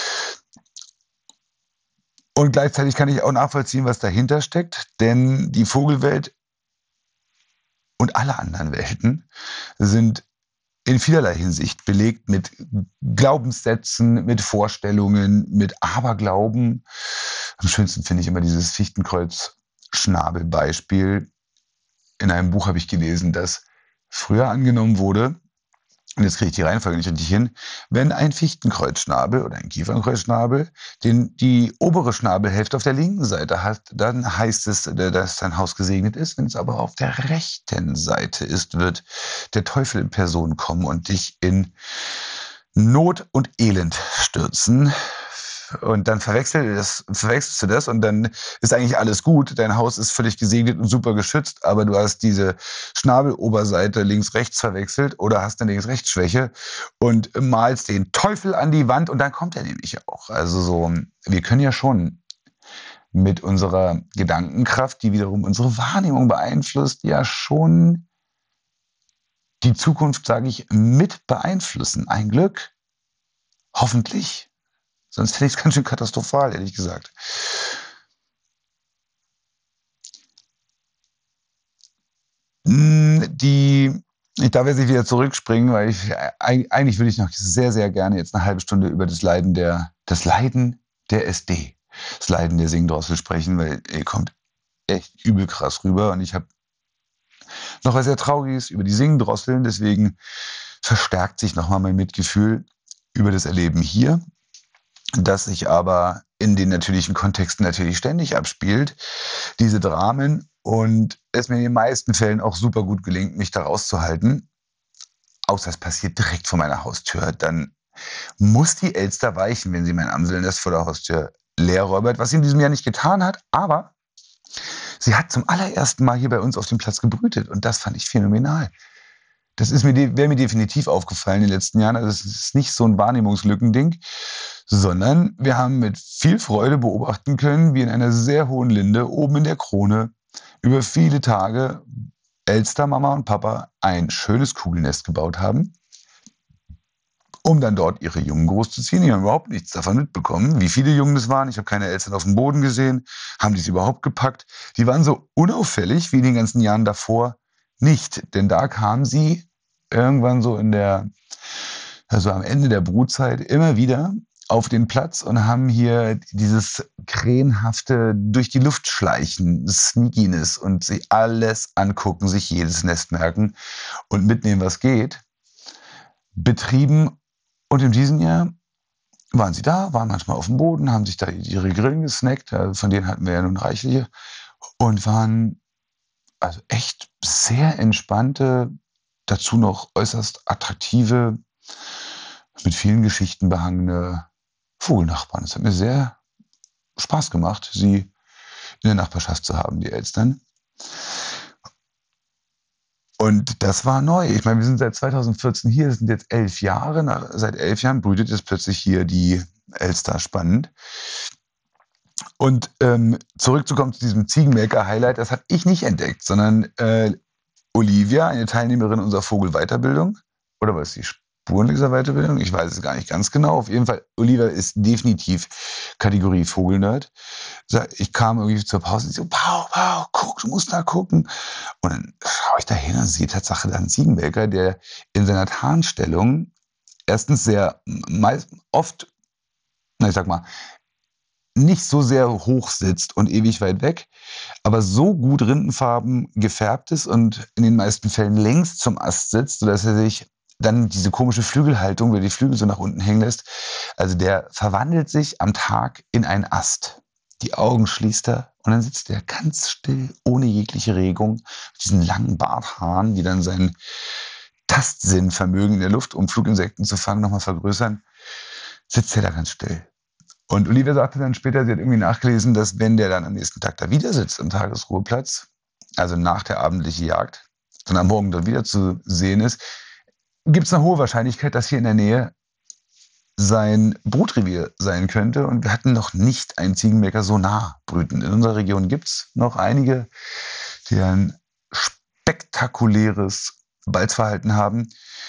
S2: Und gleichzeitig kann ich auch nachvollziehen, was dahinter steckt, denn die Vogelwelt und alle anderen Welten sind in vielerlei Hinsicht belegt mit Glaubenssätzen, mit Vorstellungen, mit Aberglauben. Am schönsten finde ich immer dieses Fichtenkreuz-Schnabel-Beispiel. In einem Buch habe ich gelesen, dass früher angenommen wurde, und jetzt kriege ich die Reihenfolge nicht richtig hin, wenn ein Fichtenkreuzschnabel oder ein Kiefernkreuzschnabel den, die obere Schnabelhälfte auf der linken Seite hat, dann heißt es, dass sein Haus gesegnet ist. Wenn es aber auf der rechten Seite ist, wird der Teufel in Person kommen und dich in Not und Elend stürzen. Und dann verwechselst, das, verwechselst du das und dann ist eigentlich alles gut. Dein Haus ist völlig gesegnet und super geschützt, aber du hast diese Schnabeloberseite links-rechts verwechselt oder hast eine Links-Rechts-Schwäche und malst den Teufel an die Wand und dann kommt er nämlich auch. Also so, wir können ja schon mit unserer Gedankenkraft, die wiederum unsere Wahrnehmung beeinflusst, ja schon die Zukunft, sage ich, mit beeinflussen. Ein Glück. Hoffentlich. Sonst hätte ich es ganz schön katastrophal, ehrlich gesagt. Die, ich darf jetzt nicht wieder zurückspringen, weil ich, eigentlich würde ich noch sehr, sehr gerne jetzt eine halbe Stunde über das Leiden der, das Leiden der S D, das Leiden der Singdrossel sprechen, weil ihr kommt echt übel krass rüber und ich habe noch was sehr Trauriges über die Singdrosseln, deswegen verstärkt sich nochmal mein Mitgefühl über das Erleben hier, das sich aber in den natürlichen Kontexten natürlich ständig abspielt, diese Dramen, und es mir in den meisten Fällen auch super gut gelingt, mich da rauszuhalten, außer es passiert direkt vor meiner Haustür, dann muss die Elster weichen, wenn sie mein Amselnest vor der Haustür leer räubert, was sie in diesem Jahr nicht getan hat, aber sie hat zum allerersten Mal hier bei uns auf dem Platz gebrütet und das fand ich phänomenal. Das ist mir, wäre mir definitiv aufgefallen in den letzten Jahren. Also es ist nicht so ein Wahrnehmungslückending, sondern wir haben mit viel Freude beobachten können, wie in einer sehr hohen Linde oben in der Krone über viele Tage Elster, Mama und Papa ein schönes Kugelnest gebaut haben, um dann dort ihre Jungen großzuziehen. Die haben überhaupt nichts davon mitbekommen, wie viele Jungen es waren. Ich habe keine Elstern auf dem Boden gesehen. Haben die es überhaupt gepackt? Die waren so unauffällig wie in den ganzen Jahren davor nicht, denn da kamen sie irgendwann so in der, also am Ende der Brutzeit immer wieder auf den Platz und haben hier dieses krähenhafte durch die Luft schleichen, Sneakiness und sich alles angucken, sich jedes Nest merken und mitnehmen, was geht, betrieben. Und in diesem Jahr waren sie da, waren manchmal auf dem Boden, haben sich da ihre Grillen gesnackt, von denen hatten wir ja nun reichliche, und waren also echt sehr entspannte, dazu noch äußerst attraktive, mit vielen Geschichten behangene Vogelnachbarn. Es hat mir sehr Spaß gemacht, sie in der Nachbarschaft zu haben, die Elstern. Und das war neu. Ich meine, wir sind seit zweitausendvierzehn hier, das sind jetzt elf Jahre. Nach, seit elf Jahren brütet jetzt plötzlich hier die Elster spannend. Und ähm, zurückzukommen zu diesem Ziegenmelker-Highlight, das habe ich nicht entdeckt, sondern äh, Olivia, eine Teilnehmerin unserer Vogelweiterbildung, oder was ist die Spurenleser-Weiterbildung? Ich weiß es gar nicht ganz genau. Auf jeden Fall, Olivia ist definitiv Kategorie Vogelnerd. Ich kam irgendwie zur Pause und sie so, Pau, Pau, guck, du musst da gucken. Und dann schaue ich da hin und sehe Tatsache da einen Ziegenmelker, der in seiner Tarnstellung erstens sehr meist, oft, na ich sag mal, nicht so sehr hoch sitzt und ewig weit weg, aber so gut rindenfarben gefärbt ist und in den meisten Fällen längs zum Ast sitzt, sodass er sich dann diese komische Flügelhaltung, wo er die Flügel so nach unten hängen lässt, also der verwandelt sich am Tag in einen Ast. Die Augen schließt er und dann sitzt er ganz still, ohne jegliche Regung, mit diesen langen Barthaaren, die dann seinen Tastsinnvermögen in der Luft, um Fluginsekten zu fangen, nochmal vergrößern, sitzt er da ganz still. Und Olivia sagte dann später, sie hat irgendwie nachgelesen, dass wenn der dann am nächsten Tag da wieder sitzt am Tagesruheplatz, also nach der abendlichen Jagd, und am Morgen dort wieder zu sehen ist, gibt es eine hohe Wahrscheinlichkeit, dass hier in der Nähe sein Brutrevier sein könnte. Und wir hatten noch nicht einen Ziegenmelker so nah brüten. In unserer Region gibt es noch einige, die ein spektakuläres Balzverhalten haben.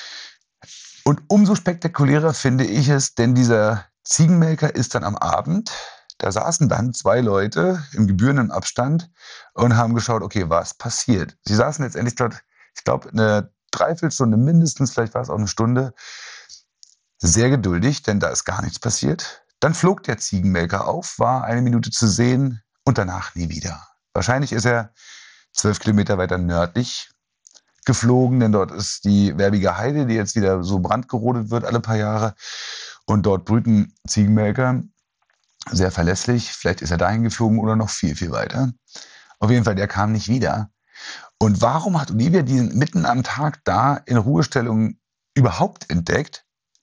S2: Und umso spektakulärer finde ich es, denn dieser Ziegenmelker ist dann am Abend, da saßen dann zwei Leute im gebührenden Abstand und haben geschaut, okay, was passiert? Sie saßen letztendlich dort, ich glaube, eine Dreiviertelstunde mindestens, vielleicht war es auch eine Stunde, sehr geduldig, denn da ist gar nichts passiert. Dann flog der Ziegenmelker auf, war eine Minute zu sehen und danach nie wieder. Wahrscheinlich ist er zwölf Kilometer weiter nördlich geflogen, denn dort ist die Werbige Heide, die jetzt wieder so brandgerodet wird alle paar Jahre. Und dort brüten Ziegenmelker sehr verlässlich. Vielleicht ist er dahin geflogen oder noch viel, viel weiter. Auf jeden Fall, der kam nicht wieder. Und warum hat Olivia diesen mitten am Tag da in Ruhestellung überhaupt entdeckt?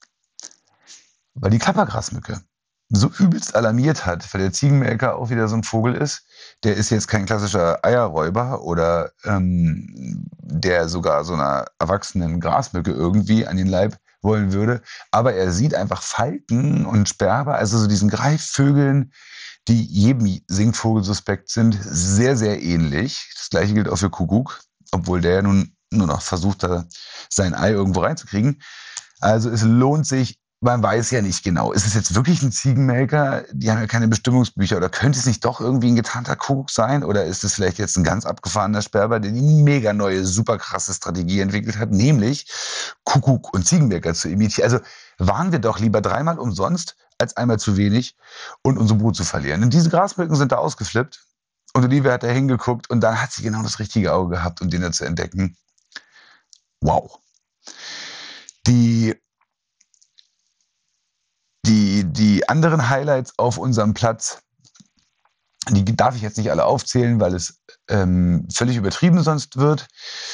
S2: Weil die Klappergrasmücke so übelst alarmiert hat, weil der Ziegenmelker auch wieder so ein Vogel ist. Der ist jetzt kein klassischer Eierräuber oder ähm, der sogar so einer erwachsenen Grasmücke irgendwie an den Leib wollen würde. Aber er sieht einfach Falken und Sperber, also so diesen Greifvögeln, die jedem Singvogel suspekt sind, sehr, sehr ähnlich. Das gleiche gilt auch für Kuckuck, obwohl der nun nur noch versucht, da sein Ei irgendwo reinzukriegen. Also es lohnt sich, man weiß ja nicht genau, ist es jetzt wirklich ein Ziegenmelker? Die haben ja keine Bestimmungsbücher. Oder könnte es nicht doch irgendwie ein getarnter Kuckuck sein? Oder ist es vielleicht jetzt ein ganz abgefahrener Sperber, der die mega neue, super krasse Strategie entwickelt hat, nämlich Kuckuck und Ziegenmelker zu imitieren? Also waren wir doch lieber dreimal umsonst als einmal zu wenig und unsere Brut zu verlieren. Und diese Grasmücken sind da ausgeflippt und Olivia hat da hingeguckt und dann hat sie genau das richtige Auge gehabt, um den da zu entdecken. Wow. Die Die, die anderen Highlights auf unserem Platz, die darf ich jetzt nicht alle aufzählen, weil es ähm, völlig übertrieben sonst wird.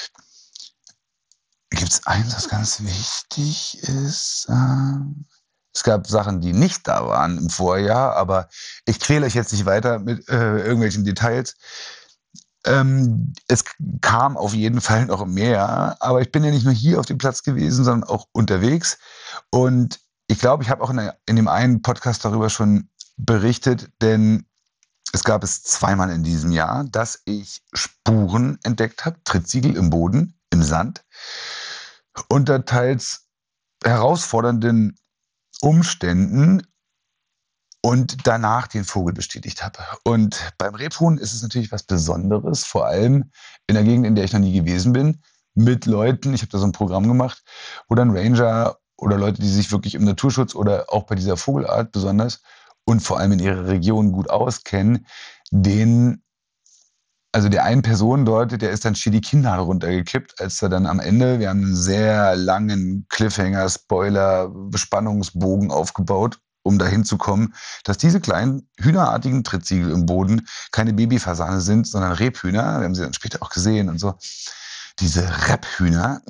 S2: Gibt es eins, was ganz wichtig ist? Ähm, es gab Sachen, die nicht da waren im Vorjahr, aber ich quäle euch jetzt nicht weiter mit äh, irgendwelchen Details. Ähm, es kam auf jeden Fall noch mehr, aber ich bin ja nicht nur hier auf dem Platz gewesen, sondern auch unterwegs. Und ich glaube, ich habe auch in, der, in dem einen Podcast darüber schon berichtet, denn es gab es zweimal in diesem Jahr, dass ich Spuren entdeckt habe, Trittsiegel im Boden, im Sand, unter teils herausfordernden Umständen und danach den Vogel bestätigt habe. Und beim Rebhuhn ist es natürlich was Besonderes, vor allem in der Gegend, in der ich noch nie gewesen bin, mit Leuten, ich habe da so ein Programm gemacht, wo dann Ranger oder Leute, die sich wirklich im Naturschutz oder auch bei dieser Vogelart besonders und vor allem in ihrer Region gut auskennen, den, also der einen Person dort, der ist dann schier die Kinnlade runtergekippt, als er dann am Ende, wir haben einen sehr langen Cliffhanger, Spoiler, Bespannungsbogen aufgebaut, um dahin zu kommen, dass diese kleinen hühnerartigen Trittsiegel im Boden keine Babyfasane sind, sondern Rebhühner, wir haben sie dann später auch gesehen und so, diese Rebhühner,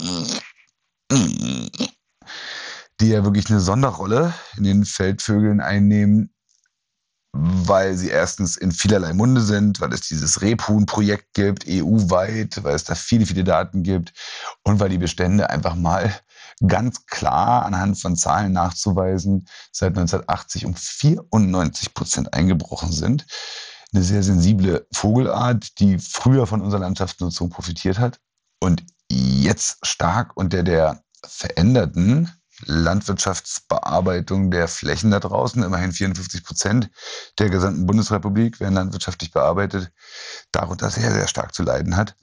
S2: die ja wirklich eine Sonderrolle in den Feldvögeln einnehmen, weil sie erstens in vielerlei Munde sind, weil es dieses Rebhuhn-Projekt gibt, E U-weit, weil es da viele, viele Daten gibt und weil die Bestände einfach mal ganz klar anhand von Zahlen nachzuweisen seit neunzehnhundertachtzig um vierundneunzig Prozent eingebrochen sind. Eine sehr sensible Vogelart, die früher von unserer Landschaftsnutzung profitiert hat und jetzt stark unter der veränderten Landwirtschaftsbearbeitung der Flächen da draußen, immerhin vierundfünfzig Prozent der gesamten Bundesrepublik werden landwirtschaftlich bearbeitet, darunter sehr, sehr stark zu leiden hat.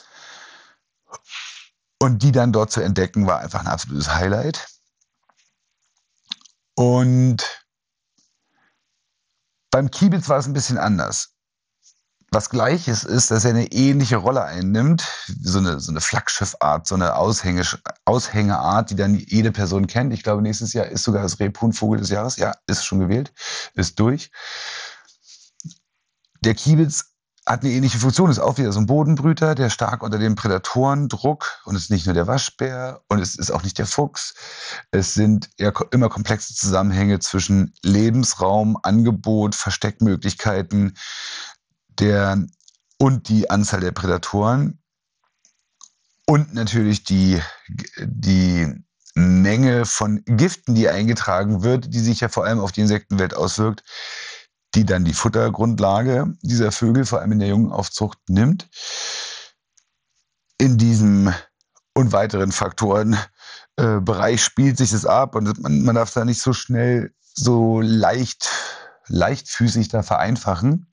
S2: Und die dann dort zu entdecken, war einfach ein absolutes Highlight. Und Beim Kiebitz war es ein bisschen anders. Was gleich ist, ist, dass er eine ähnliche Rolle einnimmt, so eine, so eine Flaggschiffart, so eine Aushänge, Aushängeart, die dann jede Person kennt. Ich glaube, nächstes Jahr ist sogar das Rebhuhnvogel des Jahres. Ja, ist schon gewählt, ist durch. Der Kiebitz hat eine ähnliche Funktion, ist auch wieder so ein Bodenbrüter, der stark unter dem Prädatorendruck, und es ist nicht nur der Waschbär und es ist auch nicht der Fuchs. Es sind eher immer komplexe Zusammenhänge zwischen Lebensraum, Angebot, Versteckmöglichkeiten, der und die Anzahl der Prädatoren und natürlich die, die Menge von Giften, die eingetragen wird, die sich ja vor allem auf die Insektenwelt auswirkt, die dann die Futtergrundlage dieser Vögel, vor allem in der Jungenaufzucht, nimmt. In diesem und weiteren Faktoren äh, Bereich spielt sich das ab und man, man darf da nicht so schnell, so leicht, leichtfüßig da vereinfachen.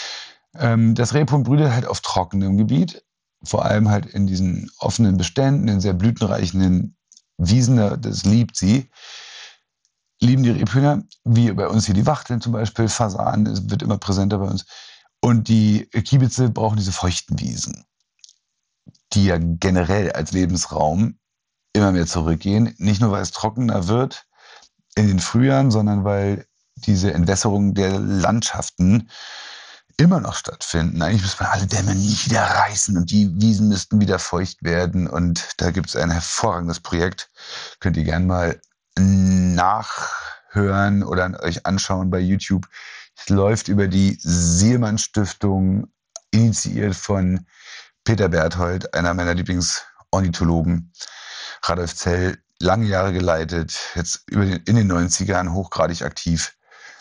S2: Das Rebhuhn brütet halt auf trockenem Gebiet, vor allem halt in diesen offenen Beständen, in sehr blütenreichen Wiesen, das liebt sie. Lieben die Rebhühner, wie bei uns hier die Wachteln zum Beispiel, Fasan, es wird immer präsenter bei uns. Und die Kiebitze brauchen diese feuchten Wiesen, die ja generell als Lebensraum immer mehr zurückgehen. Nicht nur, weil es trockener wird in den Frühjahren, sondern weil diese Entwässerung der Landschaften immer noch stattfinden. Eigentlich müssen wir alle Dämme niederreißen und die Wiesen müssten wieder feucht werden. Und da gibt es ein hervorragendes Projekt. Könnt ihr gerne mal nachhören oder euch anschauen bei YouTube. Es läuft über die Sielmann-Stiftung, initiiert von Peter Berthold, einer meiner Lieblingsornithologen. Radolf Zell, lange Jahre geleitet, jetzt über den, in den neunzigern hochgradig aktiv.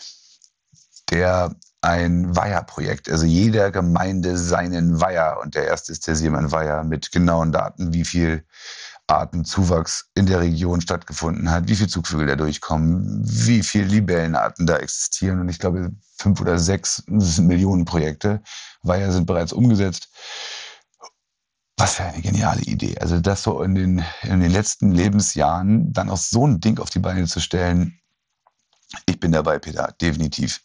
S2: Der ein Weiherprojekt, also jeder Gemeinde seinen Weiher, und der erste ist der Sielmann-Weiher mit genauen Daten, wie viel Artenzuwachs in der Region stattgefunden hat, wie viele Zugvögel da durchkommen, wie viele Libellenarten da existieren, und ich glaube fünf oder sechs Millionen Projekte. Weiher sind bereits umgesetzt. Was für eine geniale Idee. Also das so in den, in den letzten Lebensjahren dann auch so ein Ding auf die Beine zu stellen. Ich bin dabei, Peter, definitiv.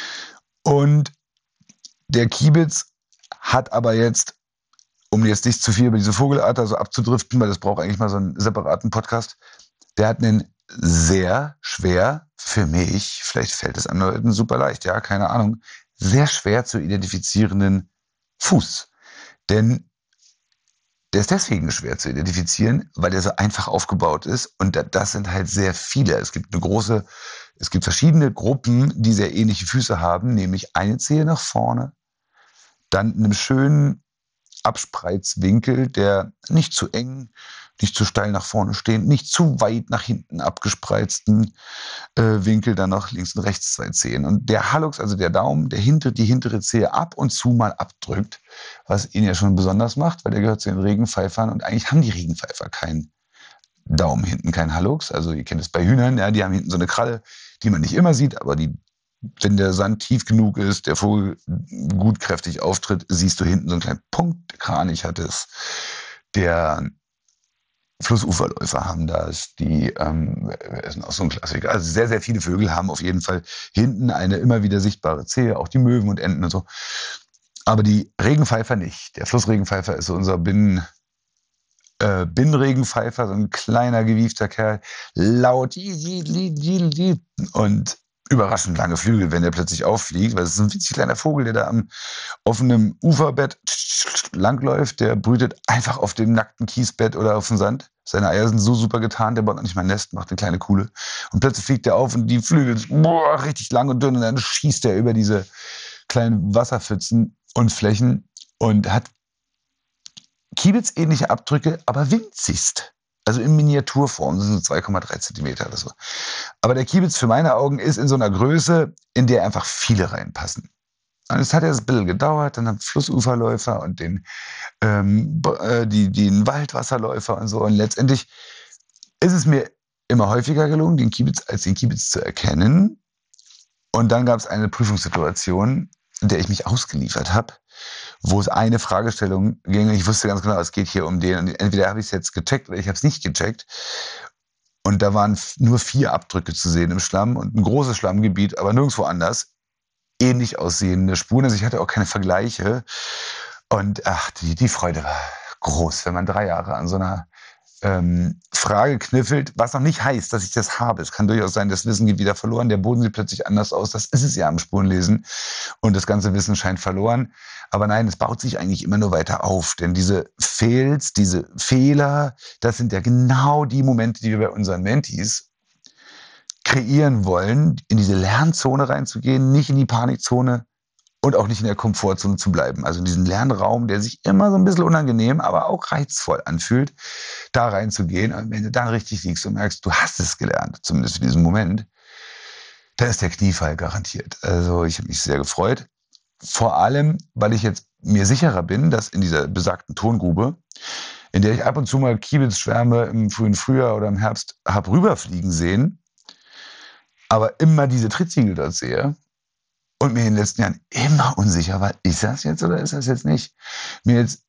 S2: Und der Kiebitz hat aber jetzt, um jetzt nicht zu viel über diese Vogelart also abzudriften, weil das braucht eigentlich mal so einen separaten Podcast, der hat einen sehr schwer, für mich, vielleicht fällt es anderen Leuten super leicht, ja, keine Ahnung, sehr schwer zu identifizierenden Fuß. Denn der ist deswegen schwer zu identifizieren, weil der so einfach aufgebaut ist, und das sind halt sehr viele. Es gibt eine große, es gibt verschiedene Gruppen, die sehr ähnliche Füße haben, nämlich eine Zehe nach vorne, dann einem schönen Abspreizwinkel, der nicht zu eng, nicht zu steil nach vorne stehend, nicht zu weit nach hinten abgespreizten äh, Winkel, dann noch links und rechts zwei Zehen. Und der Hallux, also der Daumen, der hinter die hintere Zehe ab und zu mal abdrückt, was ihn ja schon besonders macht, weil der gehört zu den Regenpfeifern, und eigentlich haben die Regenpfeifer keinen Daumen hinten, keinen Hallux. Also ihr kennt es bei Hühnern, ja, die haben hinten so eine Kralle, die man nicht immer sieht, aber die, wenn der Sand tief genug ist, der Vogel gut kräftig auftritt, siehst du hinten so einen kleinen Punkt. Der Kranich hat es. Der Flussuferläufer haben das. Die ähm, sind auch so ein Klassiker. Also sehr, sehr viele Vögel haben auf jeden Fall hinten eine immer wieder sichtbare Zehe, auch die Möwen und Enten und so. Aber die Regenpfeifer nicht. Der Flussregenpfeifer ist so unser Binnen, äh, Binnenregenpfeifer, so ein kleiner, gewiefter Kerl. Laut und überraschend lange Flügel, wenn der plötzlich auffliegt, weil es ist ein winzig kleiner Vogel, der da am offenen Uferbett langläuft, der brütet einfach auf dem nackten Kiesbett oder auf dem Sand. Seine Eier sind so super getan, der baut noch nicht mal ein Nest, macht eine kleine Kuhle. Und plötzlich fliegt der auf und die Flügel sind boah, richtig lang und dünn, und dann schießt er über diese kleinen Wasserpfützen und Flächen und hat Kiebitz-ähnliche Abdrücke, aber winzigst. Also in Miniaturform, das sind so zwei Komma drei Zentimeter oder so. Aber der Kiebitz für meine Augen ist in so einer Größe, in der einfach viele reinpassen. Und es hat ja ein bisschen gedauert, dann haben Flussuferläufer und den, ähm, die, den Waldwasserläufer und so. Und letztendlich ist es mir immer häufiger gelungen, den Kiebitz als den Kiebitz zu erkennen. Und dann gab es eine Prüfungssituation, in der ich mich ausgeliefert habe, wo es eine Fragestellung ging. Ich wusste ganz genau, es geht hier um den. Und entweder habe ich es jetzt gecheckt oder ich habe es nicht gecheckt. Und da waren nur vier Abdrücke zu sehen im Schlamm und ein großes Schlammgebiet, aber nirgendwo anders. ähnlich aussehende Spuren. Also ich hatte auch keine Vergleiche. Und ach, die, die Freude war groß, wenn man drei Jahre an so einer ähm, Frage kniffelt, was noch nicht heißt, dass ich das habe. Es kann durchaus sein, das Wissen geht wieder verloren, der Boden sieht plötzlich anders aus. Das ist es ja am Spurenlesen. Und das ganze Wissen scheint verloren. Aber nein, es baut sich eigentlich immer nur weiter auf. Denn diese Fails, diese Fehler, das sind ja genau die Momente, die wir bei unseren Mentees kreieren wollen, in diese Lernzone reinzugehen, nicht in die Panikzone und auch nicht in der Komfortzone zu bleiben. Also in diesen Lernraum, der sich immer so ein bisschen unangenehm, aber auch reizvoll anfühlt, da reinzugehen. Und wenn du dann richtig liegst und merkst, du hast es gelernt, zumindest in diesem Moment, dann ist der Kniefall garantiert. Also ich habe mich sehr gefreut. Vor allem, weil ich jetzt mir sicherer bin, dass in dieser besagten Tongrube, in der ich ab und zu mal Kiebitzschwärme im frühen Frühjahr oder im Herbst habe rüberfliegen sehen, aber immer diese Trittsiegel dort sehe und mir in den letzten Jahren immer unsicher war, ist das jetzt oder ist das jetzt nicht? Mir jetzt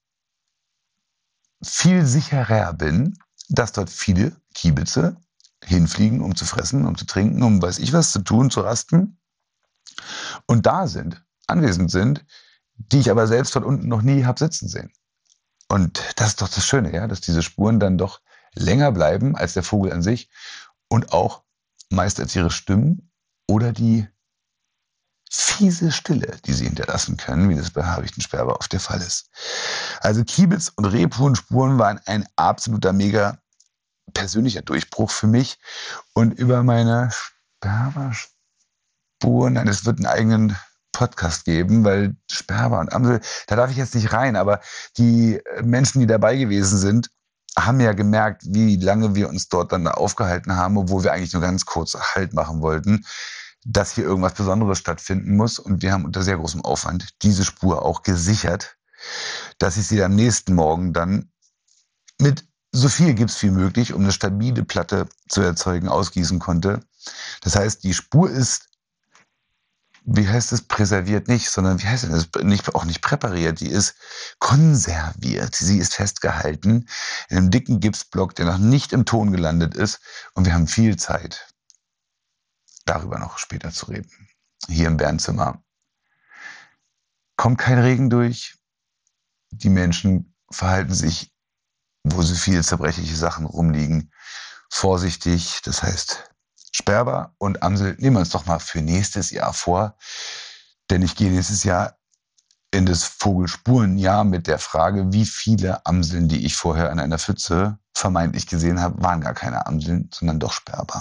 S2: viel sicherer bin, dass dort viele Kiebitze hinfliegen, um zu fressen, um zu trinken, um weiß ich was zu tun, zu rasten und da sind, anwesend sind, die ich aber selbst dort unten noch nie habe sitzen sehen. Und das ist doch das Schöne, ja, dass diese Spuren dann doch länger bleiben als der Vogel an sich und auch meist als ihre Stimmen oder die fiese Stille, die sie hinterlassen können, wie das bei Habichtensperber oft der Fall ist. Also Kiebitz- und Rebhuhnspuren waren ein absoluter mega persönlicher Durchbruch für mich. Und über meine Sperberspuren, nein, es wird einen eigenen Podcast geben, weil Sperber und Amsel, da darf ich jetzt nicht rein, aber die Menschen, die dabei gewesen sind, haben ja gemerkt, wie lange wir uns dort dann aufgehalten haben, obwohl wir eigentlich nur ganz kurz Halt machen wollten, dass hier irgendwas Besonderes stattfinden muss. Und wir haben unter sehr großem Aufwand diese Spur auch gesichert, dass ich sie am nächsten Morgen dann mit so viel Gips wie möglich, um eine stabile Platte zu erzeugen, ausgießen konnte. Das heißt, die Spur ist, wie heißt es, präserviert nicht, sondern wie heißt es, nicht, auch nicht präpariert, die ist konserviert. Sie ist festgehalten in einem dicken Gipsblock, der noch nicht im Ton gelandet ist. Und wir haben viel Zeit, darüber noch später zu reden. Hier im Bärenzimmer kommt kein Regen durch. Die Menschen verhalten sich, wo so viele zerbrechliche Sachen rumliegen, vorsichtig. Das heißt, Sperber und Amsel nehmen wir uns doch mal für nächstes Jahr vor. Denn ich gehe nächstes Jahr in das Vogelspurenjahr mit der Frage, wie viele Amseln, die ich vorher an einer Pfütze vermeintlich gesehen habe, waren gar keine Amseln, sondern doch Sperber.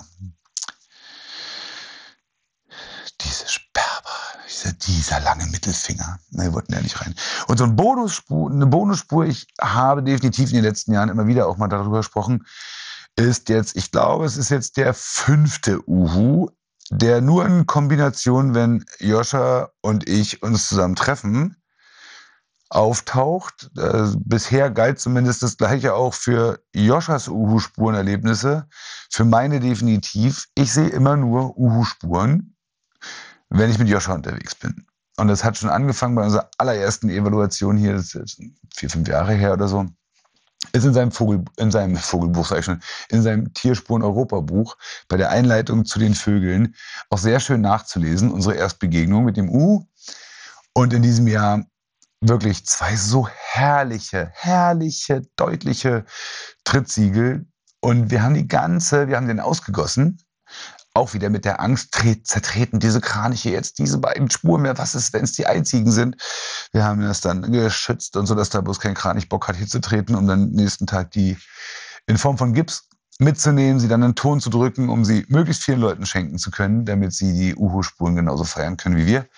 S2: Diese Sperber, dieser, dieser lange Mittelfinger. Na, wir wollten ja nicht rein. Und so eine Bonusspur, eine Bonusspur, ich habe definitiv in den letzten Jahren immer wieder auch mal darüber gesprochen, ist jetzt, ich glaube, es ist jetzt der fünfte Uhu, der nur in Kombination, wenn Joscha und ich uns zusammen treffen, auftaucht. Äh, bisher galt zumindest das Gleiche auch für Joschas Uhu-Spurenerlebnisse. Für meine definitiv. Ich sehe immer nur Uhu-Spuren, wenn ich mit Joscha unterwegs bin. Und das hat schon angefangen bei unserer allerersten Evaluation hier, das ist jetzt vier, fünf Jahre her oder so. Ist in seinem Vogel, in seinem Vogelbuch, sag ich schon, in seinem Tierspuren-Europa-Buch bei der Einleitung zu den Vögeln auch sehr schön nachzulesen, unsere Erstbegegnung mit dem Uhu. Und in diesem Jahr wirklich zwei so herrliche, herrliche, deutliche Trittsiegel. Und wir haben die ganze, wir haben den ausgegossen, auch wieder mit der Angst, zertreten diese Kraniche jetzt diese beiden Spuren mehr. Was ist, wenn es die einzigen sind? Wir haben das dann geschützt und so, dass da bloß kein Kranich Bock hat, hier zu treten, um dann nächsten Tag die in Form von Gips mitzunehmen, sie dann in Ton zu drücken, um sie möglichst vielen Leuten schenken zu können, damit sie die Uhu-Spuren genauso feiern können wie wir.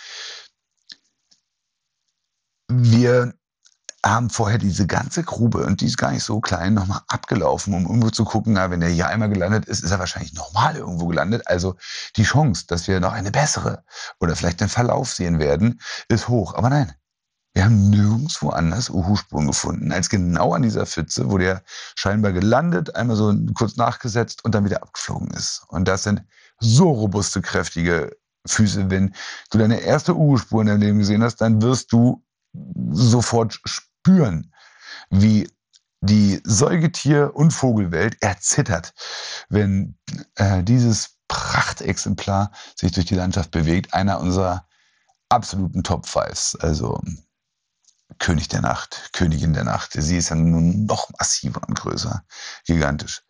S2: Wir haben vorher diese ganze Grube, und die ist gar nicht so klein, nochmal abgelaufen, um irgendwo zu gucken, na, wenn der hier einmal gelandet ist, ist er wahrscheinlich nochmal irgendwo gelandet. Also die Chance, dass wir noch eine bessere oder vielleicht einen Verlauf sehen werden, ist hoch. Aber nein, wir haben nirgendwo anders Uhu-Spuren gefunden, als genau an dieser Pfütze, wo der scheinbar gelandet, einmal so kurz nachgesetzt und dann wieder abgeflogen ist. Und das sind so robuste, kräftige Füße. Wenn du deine erste Uhu-Spur in deinem Leben gesehen hast, dann wirst du sofort spüren, wie die Säugetier- und Vogelwelt erzittert, wenn äh, dieses Prachtexemplar sich durch die Landschaft bewegt. Einer unserer absoluten Top Fives. Also König der Nacht, Königin der Nacht. Sie ist ja nun noch massiver und größer. Gigantisch.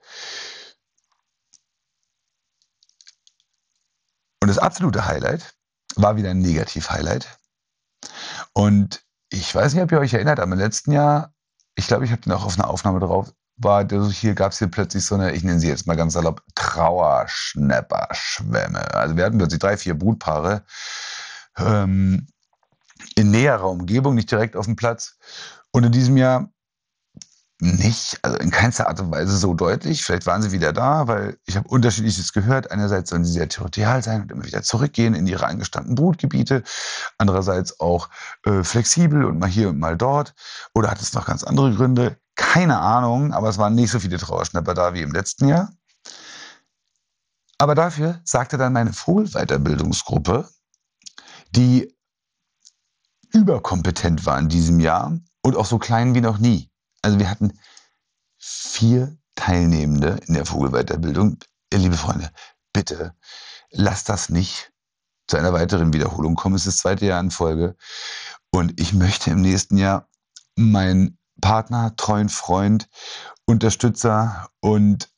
S2: Und das absolute Highlight war wieder ein Negativ-Highlight. Und ich weiß nicht, ob ihr euch erinnert, aber im letzten Jahr, ich glaube, ich habe den auch auf einer Aufnahme drauf, war hier gab es hier plötzlich so eine, ich nenne sie jetzt mal ganz salopp, Trauerschnapper-Schwämme. Also wir hatten plötzlich drei, vier Brutpaare ähm, in näherer Umgebung, nicht direkt auf dem Platz. Und in diesem Jahr nicht, also in keinster Art und Weise so deutlich. Vielleicht waren sie wieder da, weil ich habe Unterschiedliches gehört. Einerseits sollen sie sehr territorial sein und immer wieder zurückgehen in ihre angestammten Brutgebiete. Andererseits auch äh, flexibel und mal hier und mal dort. Oder hat es noch ganz andere Gründe? Keine Ahnung, aber es waren nicht so viele Trauerschnapper da wie im letzten Jahr. Aber dafür sagte dann meine Vogelweiterbildungsgruppe, die überkompetent war in diesem Jahr und auch so klein wie noch nie. Also wir hatten vier Teilnehmende in der Vogelweiterbildung. Liebe Freunde, bitte lasst das nicht zu einer weiteren Wiederholung kommen. Es ist das zweite Jahr in Folge. Und ich möchte im nächsten Jahr meinen Partner, treuen Freund, Unterstützer und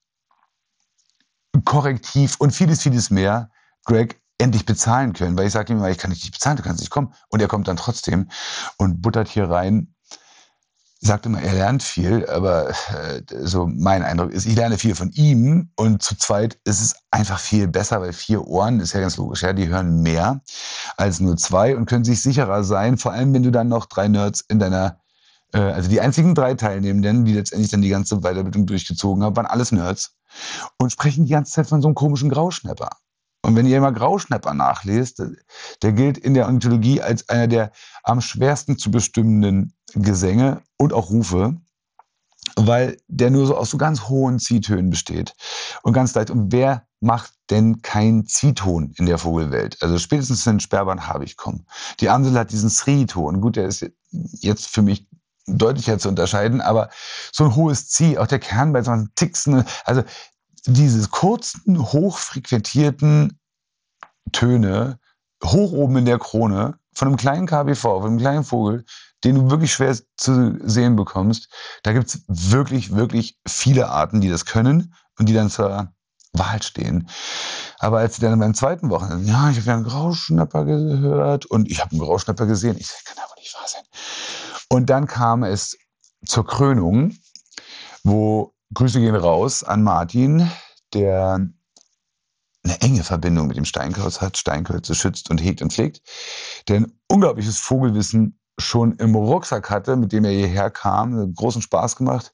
S2: Korrektiv und vieles, vieles mehr, Greg, endlich bezahlen können. Weil ich sage ihm immer, ich kann dich nicht bezahlen, du kannst nicht kommen. Und er kommt dann trotzdem und buttert hier rein. Sagt immer, er lernt viel, aber äh, so mein Eindruck ist, ich lerne viel von ihm und zu zweit ist es einfach viel besser, weil vier Ohren, ist ja ganz logisch, ja, die hören mehr als nur zwei und können sich sicherer sein, vor allem wenn du dann noch drei Nerds in deiner, äh, also die einzigen drei Teilnehmenden, die letztendlich dann die ganze Weiterbildung durchgezogen haben, waren alles Nerds und sprechen die ganze Zeit von so einem komischen Grauschnapper. Und wenn ihr immer Grauschnapper nachlest, der gilt in der Ornithologie als einer der am schwersten zu bestimmenden Gesänge und auch Rufe, weil der nur so aus so ganz hohen Ziehtönen besteht. Und ganz leicht. Und wer macht denn keinen Ziehton in der Vogelwelt? Also spätestens wenn Sperrbarn-Habicht kommen. Die Amsel hat diesen Sri-Ton. Gut, der ist jetzt für mich deutlicher zu unterscheiden, aber so ein hohes Zieh, auch der Kern bei so einem Tixen, also diese kurzen, hochfrequentierten Töne, hoch oben in der Krone, von einem kleinen K B V, von einem kleinen Vogel, den du wirklich schwer zu sehen bekommst, da gibt es wirklich, wirklich viele Arten, die das können und die dann zur Wahl stehen. Aber als sie dann beim zweiten Wochenende, ja, ich habe ja einen Grauschnapper gehört und ich habe einen Grauschnapper gesehen, ich sage, kann aber nicht wahr sein. Und dann kam es zur Krönung, wo Grüße gehen raus an Martin, der eine enge Verbindung mit dem Steinkauz hat, Steinkäuze schützt und hegt und pflegt, der ein unglaubliches Vogelwissen schon im Rucksack hatte, mit dem er hierher kam, einen großen Spaß gemacht,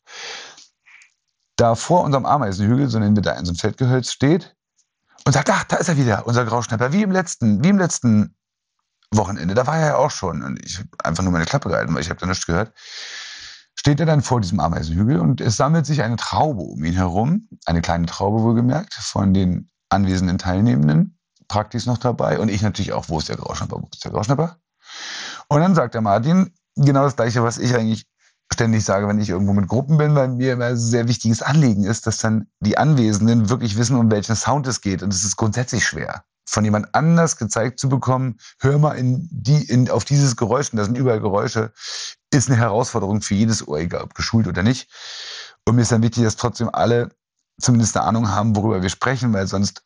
S2: da vor unserem Ameisenhügel, so nennen wir da in so einem Feldgehölz, steht und sagt, ach, da ist er wieder, unser Grauschnapper, wie im letzten, wie im letzten Wochenende, da war er ja auch schon. Und ich habe einfach nur meine Klappe gehalten, weil ich habe da nichts gehört. Steht er dann vor diesem Ameisenhügel und es sammelt sich eine Traube um ihn herum, eine kleine Traube wohlgemerkt, von den anwesenden Teilnehmenden, Praktis noch dabei und ich natürlich auch, wo ist der Grauschnapper, wo ist der Grauschnapper? Und dann sagt der Martin genau das Gleiche, was ich eigentlich ständig sage, wenn ich irgendwo mit Gruppen bin, weil mir immer ein sehr wichtiges Anliegen ist, dass dann die Anwesenden wirklich wissen, um welchen Sound es geht. Und es ist grundsätzlich schwer, von jemand anders gezeigt zu bekommen, hör mal in die, in, auf dieses Geräusch, und da sind überall Geräusche, ist eine Herausforderung für jedes Ohr, egal ob geschult oder nicht. Und mir ist dann wichtig, dass trotzdem alle zumindest eine Ahnung haben, worüber wir sprechen, weil sonst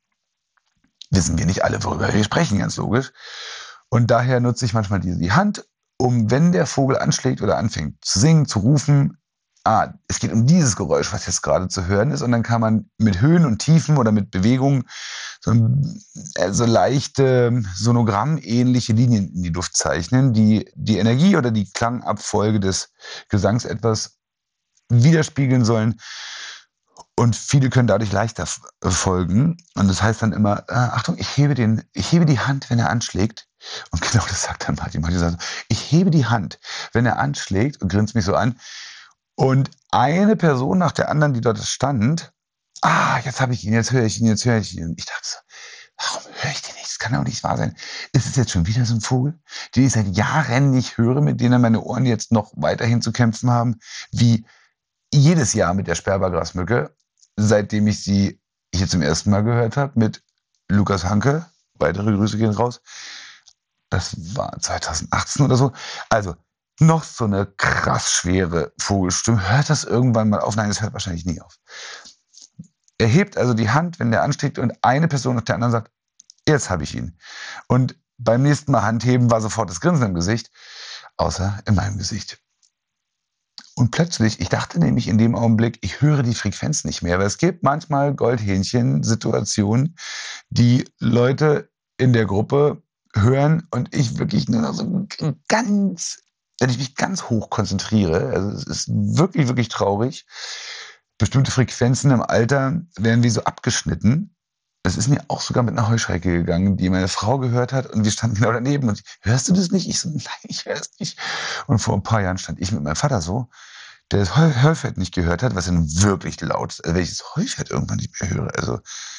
S2: wissen wir nicht alle, worüber wir sprechen, ganz logisch. Und daher nutze ich manchmal die, die Hand, um, wenn der Vogel anschlägt oder anfängt zu singen, zu rufen, ah, es geht um dieses Geräusch, was jetzt gerade zu hören ist. Und dann kann man mit Höhen und Tiefen oder mit Bewegungen so, so leichte Sonogramm-ähnliche Linien in die Luft zeichnen, die die Energie oder die Klangabfolge des Gesangs etwas widerspiegeln sollen. Und viele können dadurch leichter folgen. Und das heißt dann immer, äh, Achtung, ich hebe, den, ich hebe die Hand, wenn er anschlägt. Und genau das sagt dann Martin. Martin sagt, ich hebe die Hand, wenn er anschlägt und grinst mich so an. Und eine Person nach der anderen, die dort stand, ah, jetzt habe ich ihn, jetzt höre ich ihn, jetzt höre ich ihn. Und ich dachte so, warum höre ich den nicht? Das kann doch nicht wahr sein. Ist es jetzt schon wieder so ein Vogel, den ich seit Jahren nicht höre, mit denen meine Ohren jetzt noch weiterhin zu kämpfen haben, wie jedes Jahr mit der Sperrbargrasmücke, seitdem ich sie hier zum ersten Mal gehört habe, mit Lukas Hanke, weitere Grüße gehen raus, das war zweitausendachtzehn oder so. Also noch so eine krass schwere Vogelstimme. Hört das irgendwann mal auf? Nein, es hört wahrscheinlich nie auf. Er hebt also die Hand, wenn der ansteht und eine Person nach der anderen sagt, jetzt habe ich ihn. Und beim nächsten Mal Handheben war sofort das Grinsen im Gesicht, außer in meinem Gesicht. Und plötzlich, ich dachte nämlich in dem Augenblick, ich höre die Frequenz nicht mehr, weil es gibt manchmal Goldhähnchen-Situationen, die Leute in der Gruppe hören und ich wirklich nur noch so ganz, wenn ich mich ganz hoch konzentriere, also es ist wirklich, wirklich traurig, bestimmte Frequenzen im Alter werden wie so abgeschnitten. Es ist mir auch sogar mit einer Heuschrecke gegangen, die meine Frau gehört hat und wir standen genau daneben und hörst du das nicht? Ich so, nein, ich höre es nicht. Und vor ein paar Jahren stand ich mit meinem Vater so, der das Heu Heufeld nicht gehört hat, was ja nun wirklich laut ist, also wenn ich das Heufeld irgendwann nicht mehr höre. Also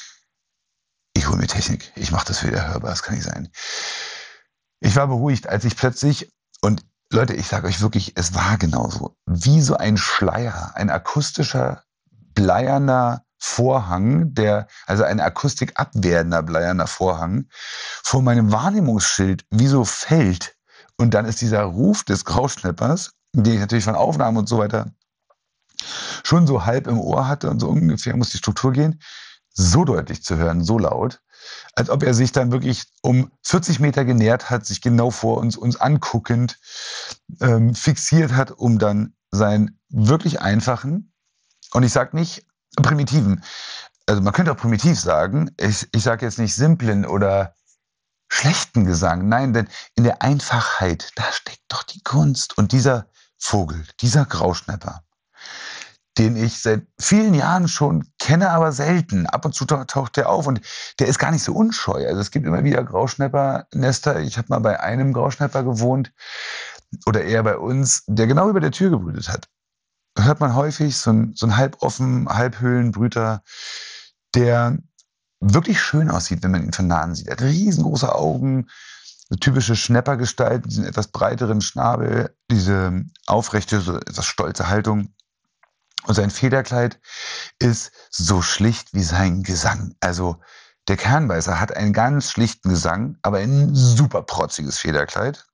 S2: ich hole mir Technik, ich mache das wieder hörbar, das kann nicht sein. Ich war beruhigt, als ich plötzlich, und Leute, ich sage euch wirklich, es war genauso, wie so ein Schleier, ein akustischer, bleierner Vorhang, der, also ein akustikabwehrender bleierner Vorhang, vor meinem Wahrnehmungsschild wie so fällt. Und dann ist dieser Ruf des Grauschnäppers, den ich natürlich von Aufnahmen und so weiter schon so halb im Ohr hatte und so ungefähr muss die Struktur gehen, so deutlich zu hören, so laut, als ob er sich dann wirklich um vierzig Meter genähert hat, sich genau vor uns, uns anguckend ähm, fixiert hat, um dann seinen wirklich einfachen, und ich sage nicht primitiven, also man könnte auch primitiv sagen, ich, ich sage jetzt nicht simplen oder schlechten Gesang, nein, denn in der Einfachheit, da steckt doch die Kunst. Und dieser Vogel, dieser Grauschnäpper, den ich seit vielen Jahren schon kenne, aber selten. Ab und zu taucht der auf und der ist gar nicht so unscheu. Also es gibt immer wieder Grauschnäppernester. Ich habe mal bei einem Grauschnäpper gewohnt oder eher bei uns, der genau über der Tür gebrütet hat. Hört man häufig so ein, so ein halboffen, halbhöhlenbrüter, der wirklich schön aussieht, wenn man ihn von nahen sieht. Er hat riesengroße Augen, so typische Schnäppergestalt, diesen etwas breiteren Schnabel, diese aufrechte, so etwas stolze Haltung. Und sein Federkleid ist so schlicht wie sein Gesang. Also der Kernbeißer hat einen ganz schlichten Gesang, aber ein super protziges Federkleid.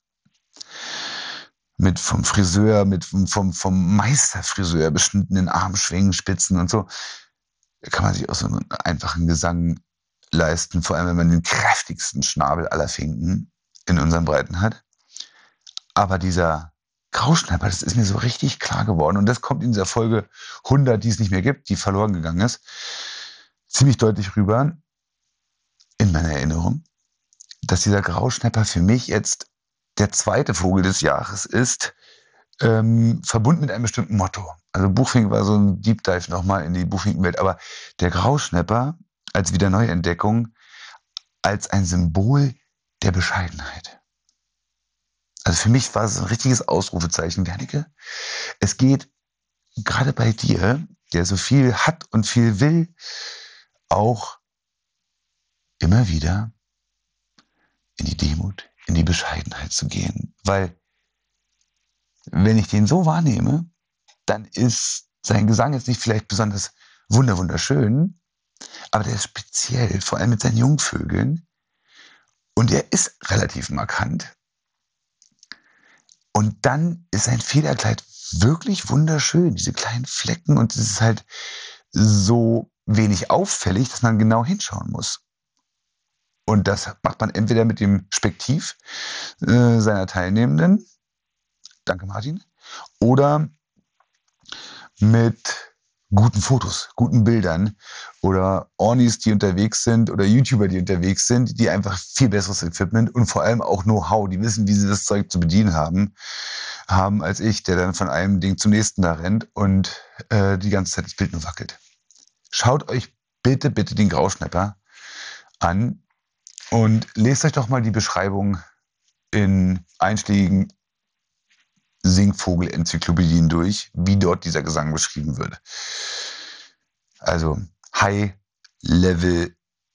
S2: Mit vom Friseur, mit vom, vom Meisterfriseur beschnittenen Armschwingen, Spitzen und so. Da kann man sich auch so einen einfachen Gesang leisten, vor allem wenn man den kräftigsten Schnabel aller Finken in unseren Breiten hat. Aber dieser Grauschnäpper, das ist mir so richtig klar geworden. Und das kommt in dieser Folge hundert, die es nicht mehr gibt, die verloren gegangen ist, ziemlich deutlich rüber in meiner Erinnerung, dass dieser Grauschnäpper für mich jetzt der zweite Vogel des Jahres ist, ähm, verbunden mit einem bestimmten Motto. Also Buchfink war so ein Deep Dive nochmal in die Buchfinkenwelt, aber der Grauschnäpper als wieder Neuentdeckung, als ein Symbol der Bescheidenheit. Also für mich war es ein richtiges Ausrufezeichen, Wernicke. Es geht gerade bei dir, der so viel hat und viel will, auch immer wieder in die Demut, in die Bescheidenheit zu gehen. Weil wenn ich den so wahrnehme, dann ist sein Gesang jetzt nicht vielleicht besonders wunderschön, aber der ist speziell, vor allem mit seinen Jungvögeln. Und er ist relativ markant. Und dann ist sein Federkleid wirklich wunderschön, diese kleinen Flecken. Und es ist halt so wenig auffällig, dass man genau hinschauen muss. Und das macht man entweder mit dem Spektiv äh, seiner Teilnehmenden, danke Martin, oder mit guten Fotos, guten Bildern oder Ornis, die unterwegs sind oder YouTuber, die unterwegs sind, die einfach viel besseres Equipment und vor allem auch Know-how, die wissen, wie sie das Zeug zu bedienen haben, haben als ich, der dann von einem Ding zum nächsten da rennt und äh, die ganze Zeit das Bild nur wackelt. Schaut euch bitte, bitte den Grauschnäpper an und lest euch doch mal die Beschreibung in einschlägigen Singvogel-Enzyklopädien durch, wie dort dieser Gesang beschrieben wird. Also High-Level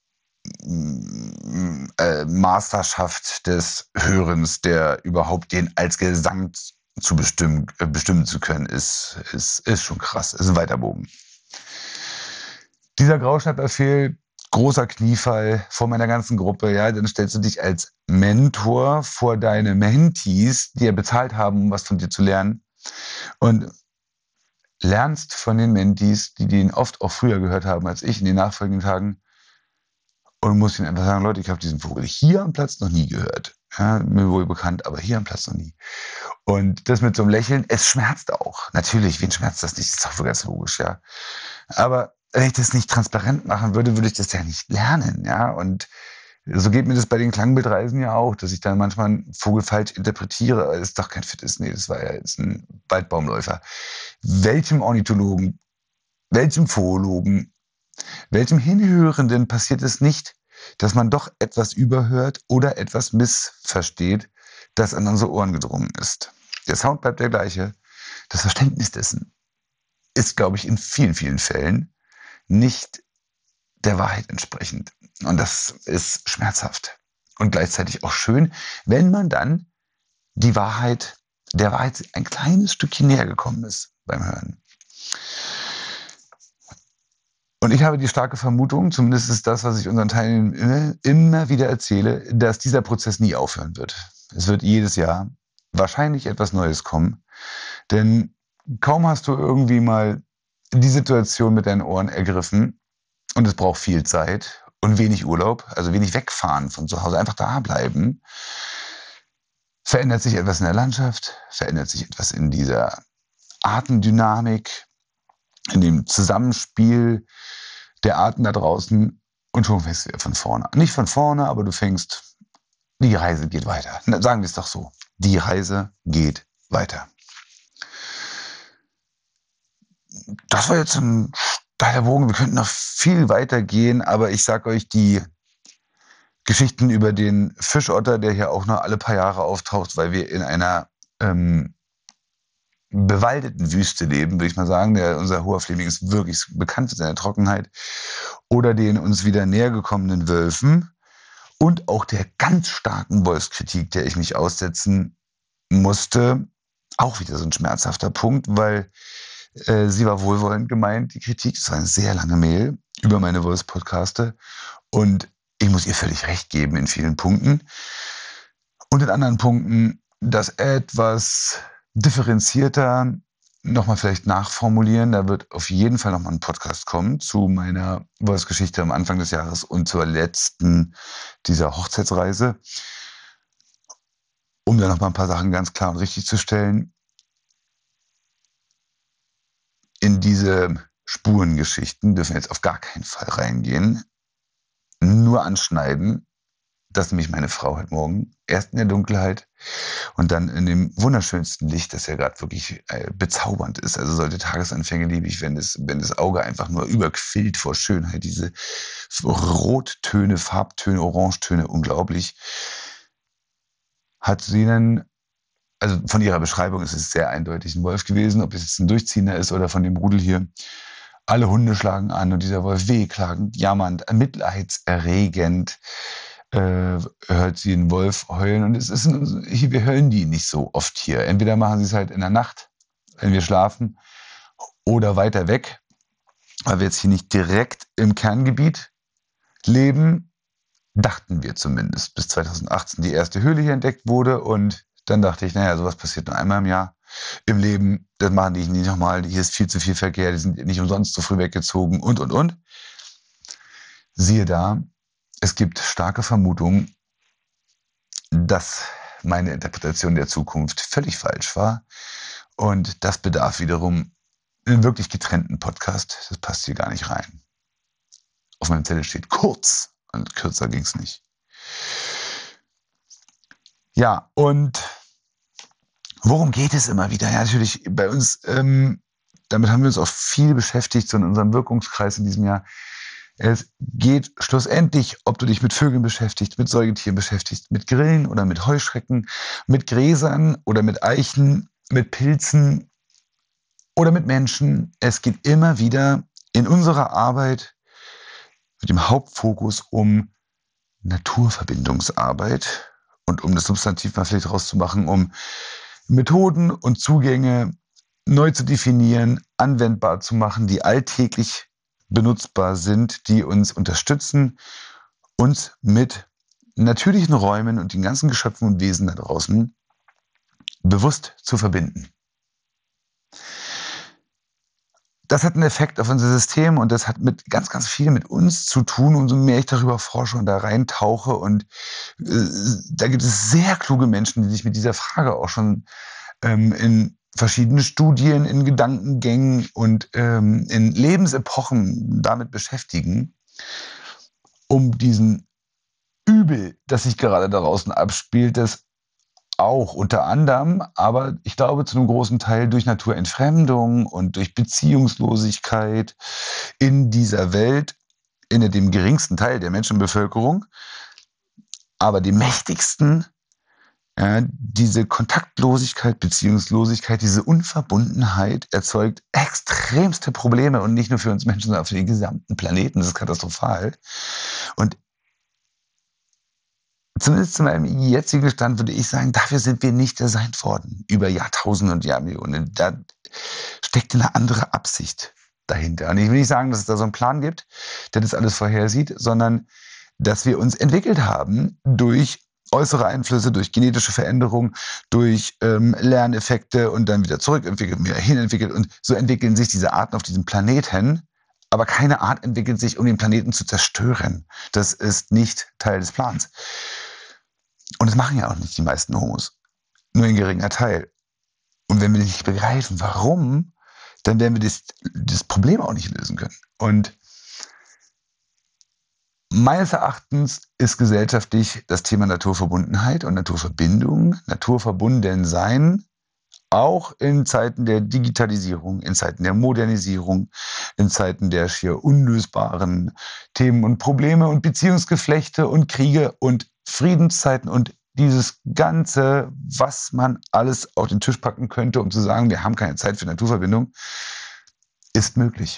S2: äh, Masterschaft des Hörens, der überhaupt den als Gesang zu bestimmen, äh, bestimmen zu können, ist, ist, ist schon krass. Ist ein weiter Bogen. Dieser Grauschnäpperfehl großer Kniefall vor meiner ganzen Gruppe, ja, dann stellst du dich als Mentor vor deine Mentees, die ja bezahlt haben, um was von dir zu lernen, und lernst von den Mentees, die den oft auch früher gehört haben als ich in den nachfolgenden Tagen, und musst ihnen einfach sagen, Leute, ich habe diesen Vogel hier am Platz noch nie gehört. Ja, mir wohl bekannt, aber hier am Platz noch nie. Und das mit so einem Lächeln, es schmerzt auch. Natürlich, wen schmerzt das nicht? Das ist doch ganz logisch, ja. Aber wenn ich das nicht transparent machen würde, würde ich das ja nicht lernen, ja. Und so geht mir das bei den Klangbildreisen ja auch, dass ich dann manchmal einen Vogel falsch interpretiere. Das ist doch kein Fittis, nee, das war ja jetzt ein Waldbaumläufer. Welchem Ornithologen, welchem Phologen, welchem Hinhörenden passiert es nicht, dass man doch etwas überhört oder etwas missversteht, das an unsere Ohren gedrungen ist? Der Sound bleibt der gleiche. Das Verständnis dessen ist, glaube ich, in vielen, vielen Fällen nicht der Wahrheit entsprechend. Und das ist schmerzhaft. Und gleichzeitig auch schön, wenn man dann die Wahrheit, der Wahrheit ein kleines Stückchen näher gekommen ist beim Hören. Und ich habe die starke Vermutung, zumindest ist das, was ich unseren Teilnehmern immer wieder erzähle, dass dieser Prozess nie aufhören wird. Es wird jedes Jahr wahrscheinlich etwas Neues kommen. Denn kaum hast du irgendwie mal die Situation mit deinen Ohren ergriffen, und es braucht viel Zeit und wenig Urlaub, also wenig wegfahren von zu Hause, einfach da bleiben, verändert sich etwas in der Landschaft, verändert sich etwas in dieser Artendynamik, in dem Zusammenspiel der Arten da draußen, und schon fängst du wieder von vorne an. Nicht von vorne, aber du fängst, die Reise geht weiter. Sagen wir es doch so, die Reise geht weiter. Das war jetzt ein steiler Bogen, wir könnten noch viel weiter gehen, aber ich sage euch, die Geschichten über den Fischotter, der hier auch noch alle paar Jahre auftaucht, weil wir in einer ähm, bewaldeten Wüste leben, würde ich mal sagen. Der, unser Hoher Fleming ist wirklich bekannt für seine Trockenheit. Oder den uns wieder näher gekommenen Wölfen und auch der ganz starken Wolfskritik, der ich mich aussetzen musste. Auch wieder so ein schmerzhafter Punkt, weil äh, sie war wohlwollend gemeint, die Kritik. Es war eine sehr lange Mail über meine Wolfspodcaste. Und ich muss ihr völlig recht geben in vielen Punkten. Und in anderen Punkten das etwas differenzierter nochmal vielleicht nachformulieren. Da wird auf jeden Fall nochmal ein Podcast kommen zu meiner Wolfsgeschichte am Anfang des Jahres und zur letzten dieser Hochzeitsreise, um da nochmal ein paar Sachen ganz klar und richtig zu stellen. In diese Spurengeschichten dürfen wir jetzt auf gar keinen Fall reingehen. Nur anschneiden, dass nämlich meine Frau heute Morgen erst in der Dunkelheit und dann in dem wunderschönsten Licht, das ja gerade wirklich äh, bezaubernd ist. Also solche Tagesanfänge liebe ich, wenn das, wenn das Auge einfach nur überquillt vor Schönheit. Diese Rottöne, Farbtöne, Orangetöne, unglaublich. Hat sie dann, also von ihrer Beschreibung ist es sehr eindeutig ein Wolf gewesen, ob es jetzt ein Durchziehender ist oder von dem Rudel hier. Alle Hunde schlagen an und dieser Wolf wehklagend, jammernd, mitleidserregend. Äh, hört sie einen Wolf heulen, und es ist ein, wir hören die nicht so oft hier. Entweder machen sie es halt in der Nacht, wenn wir schlafen, oder weiter weg, weil wir jetzt hier nicht direkt im Kerngebiet leben, dachten wir zumindest, bis zweitausendachtzehn die erste Höhle hier entdeckt wurde, und dann dachte ich, naja, sowas passiert nur einmal im Jahr im Leben, das machen die nicht nochmal, hier ist viel zu viel Verkehr, die sind nicht umsonst so früh weggezogen und, und, und. Siehe da, es gibt starke Vermutungen, dass meine Interpretation der Zukunft völlig falsch war. Und das bedarf wiederum einen wirklich getrennten Podcast. Das passt hier gar nicht rein. Auf meinem Zettel steht kurz, und kürzer ging es nicht. Ja, und worum geht es immer wieder? Ja, natürlich bei uns, ähm, damit haben wir uns auch viel beschäftigt, so in unserem Wirkungskreis in diesem Jahr. Es geht schlussendlich, ob du dich mit Vögeln beschäftigst, mit Säugetieren beschäftigst, mit Grillen oder mit Heuschrecken, mit Gräsern oder mit Eichen, mit Pilzen oder mit Menschen. Es geht immer wieder in unserer Arbeit mit dem Hauptfokus um Naturverbindungsarbeit und um das Substantiv mal vielleicht rauszumachen, um Methoden und Zugänge neu zu definieren, anwendbar zu machen, die alltäglich benutzbar sind, die uns unterstützen, uns mit natürlichen Räumen und den ganzen Geschöpfen und Wesen da draußen bewusst zu verbinden. Das hat einen Effekt auf unser System und das hat mit ganz, ganz viel mit uns zu tun. Umso mehr ich darüber forsche und da reintauche und äh, da gibt es sehr kluge Menschen, die sich mit dieser Frage auch schon ähm, in verschiedene Studien, in Gedankengängen und ähm, in Lebensepochen damit beschäftigen, um diesen Übel, das sich gerade da draußen abspielt, das auch unter anderem, aber ich glaube zu einem großen Teil durch Naturentfremdung und durch Beziehungslosigkeit in dieser Welt, in dem geringsten Teil der Menschenbevölkerung, aber dem mächtigsten, ja, diese Kontaktlosigkeit, Beziehungslosigkeit, diese Unverbundenheit erzeugt extremste Probleme und nicht nur für uns Menschen, sondern für den gesamten Planeten. Das ist katastrophal. Und zumindest zu meinem jetzigen Stand würde ich sagen, dafür sind wir nicht designt worden, über Jahrtausende und Jahrmillionen. Da steckt eine andere Absicht dahinter. Und ich will nicht sagen, dass es da so einen Plan gibt, der das alles vorhersieht, sondern dass wir uns entwickelt haben durch äußere Einflüsse, durch genetische Veränderung, durch ähm, Lerneffekte und dann wieder zurückentwickelt, wieder hinentwickelt. Und so entwickeln sich diese Arten auf diesem Planeten. Aber keine Art entwickelt sich, um den Planeten zu zerstören. Das ist nicht Teil des Plans. Und das machen ja auch nicht die meisten Homos. Nur ein geringer Teil. Und wenn wir nicht begreifen, warum, dann werden wir das, das Problem auch nicht lösen können. Und meines Erachtens ist gesellschaftlich das Thema Naturverbundenheit und Naturverbindung, Naturverbundensein, auch in Zeiten der Digitalisierung, in Zeiten der Modernisierung, in Zeiten der schier unlösbaren Themen und Probleme und Beziehungsgeflechte und Kriege und Friedenszeiten und dieses Ganze, was man alles auf den Tisch packen könnte, um zu sagen, wir haben keine Zeit für Naturverbindung, ist möglich.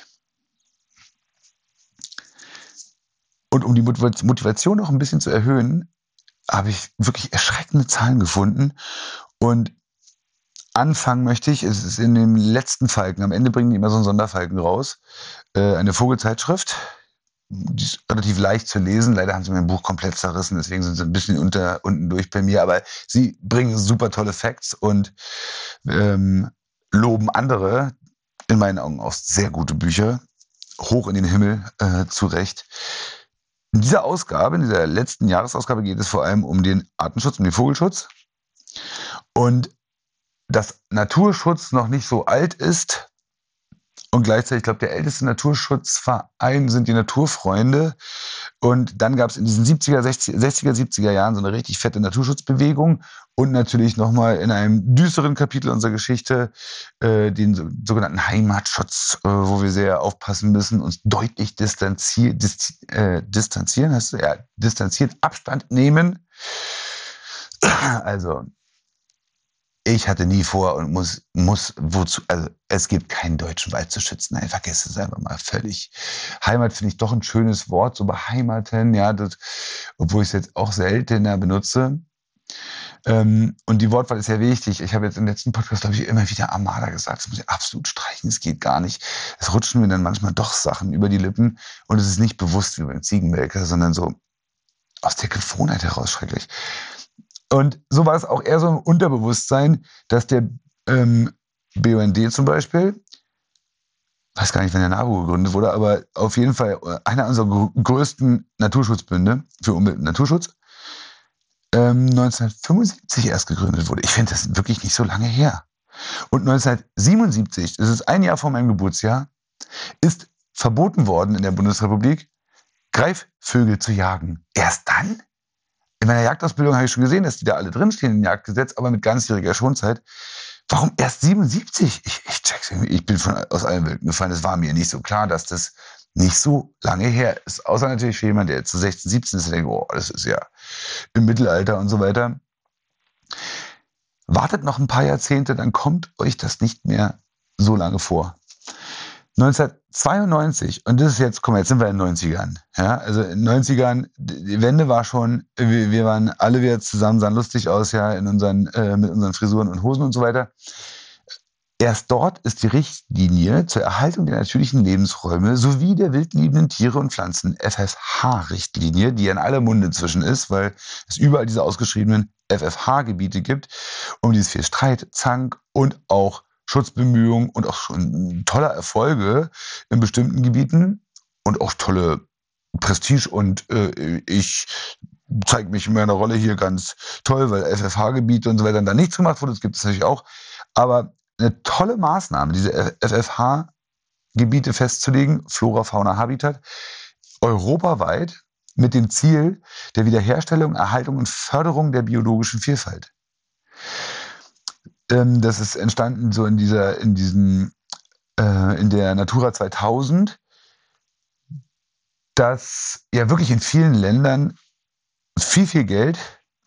S2: Und um die Motivation noch ein bisschen zu erhöhen, habe ich wirklich erschreckende Zahlen gefunden. Und anfangen möchte ich, es ist in dem letzten Falken, am Ende bringen die immer so einen Sonderfalken raus, äh, eine Vogelzeitschrift, die ist relativ leicht zu lesen, leider haben sie mein Buch komplett zerrissen, deswegen sind sie ein bisschen unter, unten durch bei mir, aber sie bringen super tolle Facts und ähm, loben andere, in meinen Augen auch sehr gute Bücher, hoch in den Himmel äh, zurecht. In dieser Ausgabe, in dieser letzten Jahresausgabe geht es vor allem um den Artenschutz, um den Vogelschutz und dass Naturschutz noch nicht so alt ist und gleichzeitig, ich glaube, der älteste Naturschutzverein sind die Naturfreunde. Und dann gab es in diesen siebziger, sechziger, siebziger Jahren so eine richtig fette Naturschutzbewegung und natürlich nochmal in einem düsteren Kapitel unserer Geschichte äh, den sogenannten Heimatschutz, äh, wo wir sehr aufpassen müssen, uns deutlich distanzier dis äh, distanzieren, heißt es? Ja, distanzieren, Abstand nehmen. Also ich hatte nie vor und muss, muss, wozu, also es gibt keinen deutschen Wald zu schützen. Nein, vergiss es einfach mal völlig. Heimat finde ich doch ein schönes Wort, so beheimaten, ja, das, obwohl ich es jetzt auch seltener benutze. Ähm, und die Wortwahl ist sehr wichtig. Ich habe jetzt im letzten Podcast, glaube ich, immer wieder Armada gesagt. Das muss ich absolut streichen, es geht gar nicht. Es rutschen mir dann manchmal doch Sachen über die Lippen und es ist nicht bewusst wie beim Ziegenmelker, sondern so aus der Gewohnheit heraus schrecklich. Und so war es auch eher so im Unterbewusstsein, dass der ähm, B U N D zum Beispiel, weiß gar nicht, wann der NABU gegründet wurde, aber auf jeden Fall einer unserer größten Naturschutzbünde für Umwelt und Naturschutz, ähm, neunzehnhundertfünfundsiebzig erst gegründet wurde. Ich finde das wirklich nicht so lange her. Und neunzehnhundertsiebenundsiebzig, das ist ein Jahr vor meinem Geburtsjahr, ist verboten worden in der Bundesrepublik, Greifvögel zu jagen. Erst dann? In meiner Jagdausbildung habe ich schon gesehen, dass die da alle drinstehen im Jagdgesetz, aber mit ganzjähriger Schonzeit. Warum erst siebenundsiebzig? Ich, ich check's irgendwie. Ich bin von, aus allen Welten gefallen. Es war mir nicht so klar, dass das nicht so lange her ist. Außer natürlich für jemanden, der jetzt zu sechzehn, siebzehn ist und denkt, oh, das ist ja im Mittelalter und so weiter. Wartet noch ein paar Jahrzehnte, dann kommt euch das nicht mehr so lange vor. neunzehnhundertzweiundneunzig, und das ist jetzt, guck mal, jetzt sind wir in den neunzigern. Ja, also in den neunzigern, die Wende war schon, wir, wir waren alle wieder zusammen, sahen lustig aus, ja, in unseren, äh, mit unseren Frisuren und Hosen und so weiter. Erst dort ist die Richtlinie zur Erhaltung der natürlichen Lebensräume sowie der wildlebenden Tiere und Pflanzen, F F H-Richtlinie, die in aller Munde inzwischen ist, weil es überall diese ausgeschriebenen F F H-Gebiete gibt, um die es viel Streit, Zank und auch Schutzbemühungen und auch schon tolle Erfolge in bestimmten Gebieten und auch tolle Prestige und äh, ich zeige mich in meiner Rolle hier ganz toll, weil F F H-Gebiete und so weiter da nichts gemacht wurde, das gibt es natürlich auch, aber eine tolle Maßnahme, diese F F H-Gebiete festzulegen, Flora, Fauna, Habitat, europaweit mit dem Ziel der Wiederherstellung, Erhaltung und Förderung der biologischen Vielfalt. Ähm, das ist entstanden so in dieser, in diesen, äh, in der Natura zweitausend, dass ja wirklich in vielen Ländern viel, viel Geld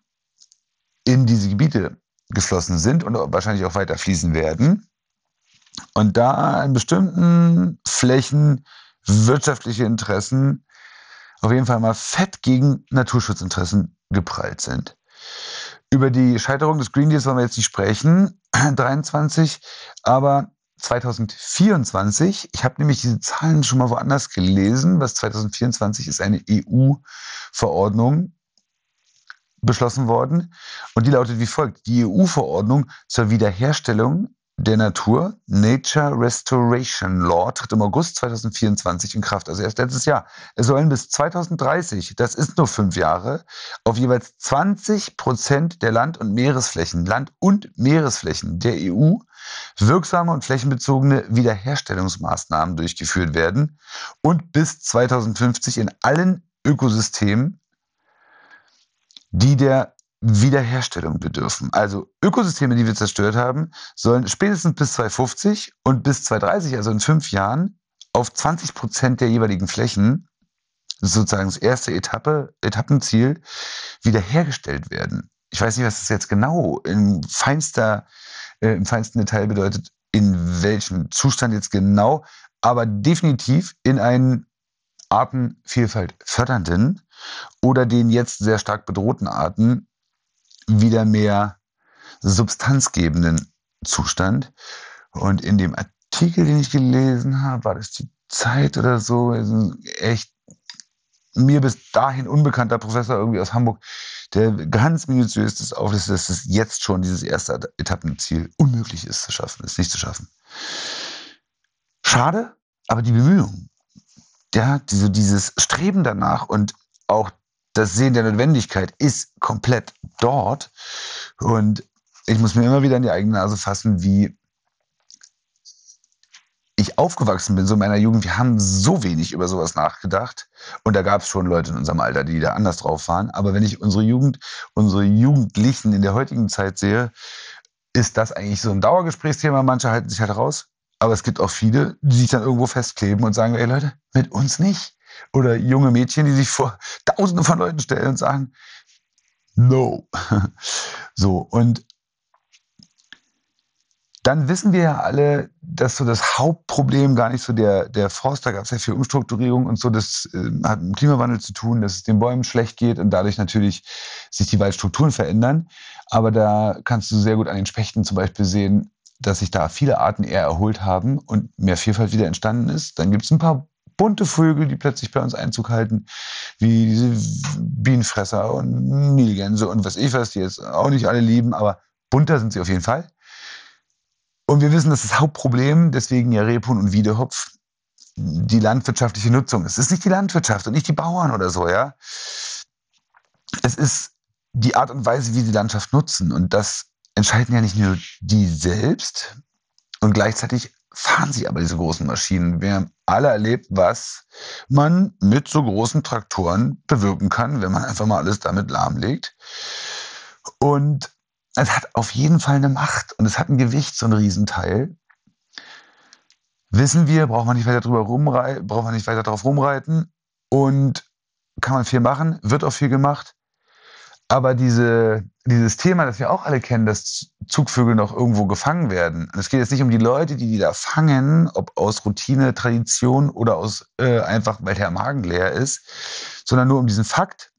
S2: in diese Gebiete geflossen sind und wahrscheinlich auch weiter fließen werden. Und da an bestimmten Flächen wirtschaftliche Interessen auf jeden Fall mal fett gegen Naturschutzinteressen geprallt sind. Über die Scheiterung des Green Deals wollen wir jetzt nicht sprechen, dreiundzwanzig, aber zwanzig vierundzwanzig, ich habe nämlich diese Zahlen schon mal woanders gelesen, was zwanzig vierundzwanzig ist eine E U-Verordnung beschlossen worden und die lautet wie folgt: Die E U-Verordnung zur Wiederherstellung der Natur, Nature Restoration Law, tritt im August zwanzig vierundzwanzig in Kraft, also erst letztes Jahr. Es sollen bis zwanzig dreißig, das ist nur fünf Jahre, auf jeweils zwanzig Prozent der Land- und Meeresflächen, Land- und Meeresflächen der E U wirksame und flächenbezogene Wiederherstellungsmaßnahmen durchgeführt werden und bis zwanzig fünfzig in allen Ökosystemen, die der Wiederherstellung bedürfen. Also Ökosysteme, die wir zerstört haben, sollen spätestens bis zwanzig fünfzig und bis zwanzig dreißig, also in fünf Jahren, auf zwanzig Prozent der jeweiligen Flächen, das ist sozusagen das erste Etappe, Etappenziel, wiederhergestellt werden. Ich weiß nicht, was das jetzt genau in feinster, äh, im feinsten Detail bedeutet, in welchem Zustand jetzt genau, aber definitiv in einen Artenvielfalt fördernden oder den jetzt sehr stark bedrohten Arten wieder mehr substanzgebenden Zustand. Und in dem Artikel, den ich gelesen habe, war das die Zeit oder so, echt mir bis dahin unbekannter Professor irgendwie aus Hamburg, der ganz minutiös das auflistet, dass es jetzt schon dieses erste Etappenziel unmöglich ist zu schaffen, ist nicht zu schaffen. Schade, aber die Bemühungen, ja, diese, dieses Streben danach und auch das Sehen der Notwendigkeit ist komplett dort. Und ich muss mir immer wieder in die eigene Nase fassen, wie ich aufgewachsen bin, so in meiner Jugend. Wir haben so wenig über sowas nachgedacht. Und da gab es schon Leute in unserem Alter, die da anders drauf waren. Aber wenn ich unsere Jugend, unsere Jugendlichen in der heutigen Zeit sehe, ist das eigentlich so ein Dauergesprächsthema. Manche halten sich halt raus. Aber es gibt auch viele, die sich dann irgendwo festkleben und sagen, ey Leute, mit uns nicht. Oder junge Mädchen, die sich vor Tausenden von Leuten stellen und sagen, no. So, und dann wissen wir ja alle, dass so das Hauptproblem gar nicht so der, der Forst, da gab es ja viel Umstrukturierung und so, das äh, hat mit dem Klimawandel zu tun, dass es den Bäumen schlecht geht und dadurch natürlich sich die Waldstrukturen verändern. Aber da kannst du sehr gut an den Spechten zum Beispiel sehen, dass sich da viele Arten eher erholt haben und mehr Vielfalt wieder entstanden ist. Dann gibt es ein paar bunte Vögel, die plötzlich bei uns Einzug halten, wie diese Bienenfresser und Nilgänse und was ich was, die jetzt auch nicht alle lieben, aber bunter sind sie auf jeden Fall. Und wir wissen, dass das Hauptproblem, deswegen ja Rebhuhn und Wiedehopf, die landwirtschaftliche Nutzung ist. Es ist nicht die Landwirtschaft und nicht die Bauern oder so, ja. Es ist die Art und Weise, wie sie die Landschaft nutzen. Und das entscheiden ja nicht nur die selbst und gleichzeitig fahren sie aber diese großen Maschinen. Wir haben alle erlebt, was man mit so großen Traktoren bewirken kann, wenn man einfach mal alles damit lahmlegt. Und es hat auf jeden Fall eine Macht und es hat ein Gewicht, so ein Riesenteil. Wissen wir, braucht man nicht weiter drüber rumreiten, braucht man nicht weiter drauf rumreiten und kann man viel machen, wird auch viel gemacht. Aber diese, dieses Thema, das wir auch alle kennen, dass Zugvögel noch irgendwo gefangen werden. Und es geht jetzt nicht um die Leute, die die da fangen, ob aus Routine, Tradition oder aus äh, einfach, weil der Magen leer ist, sondern nur um diesen Fakt,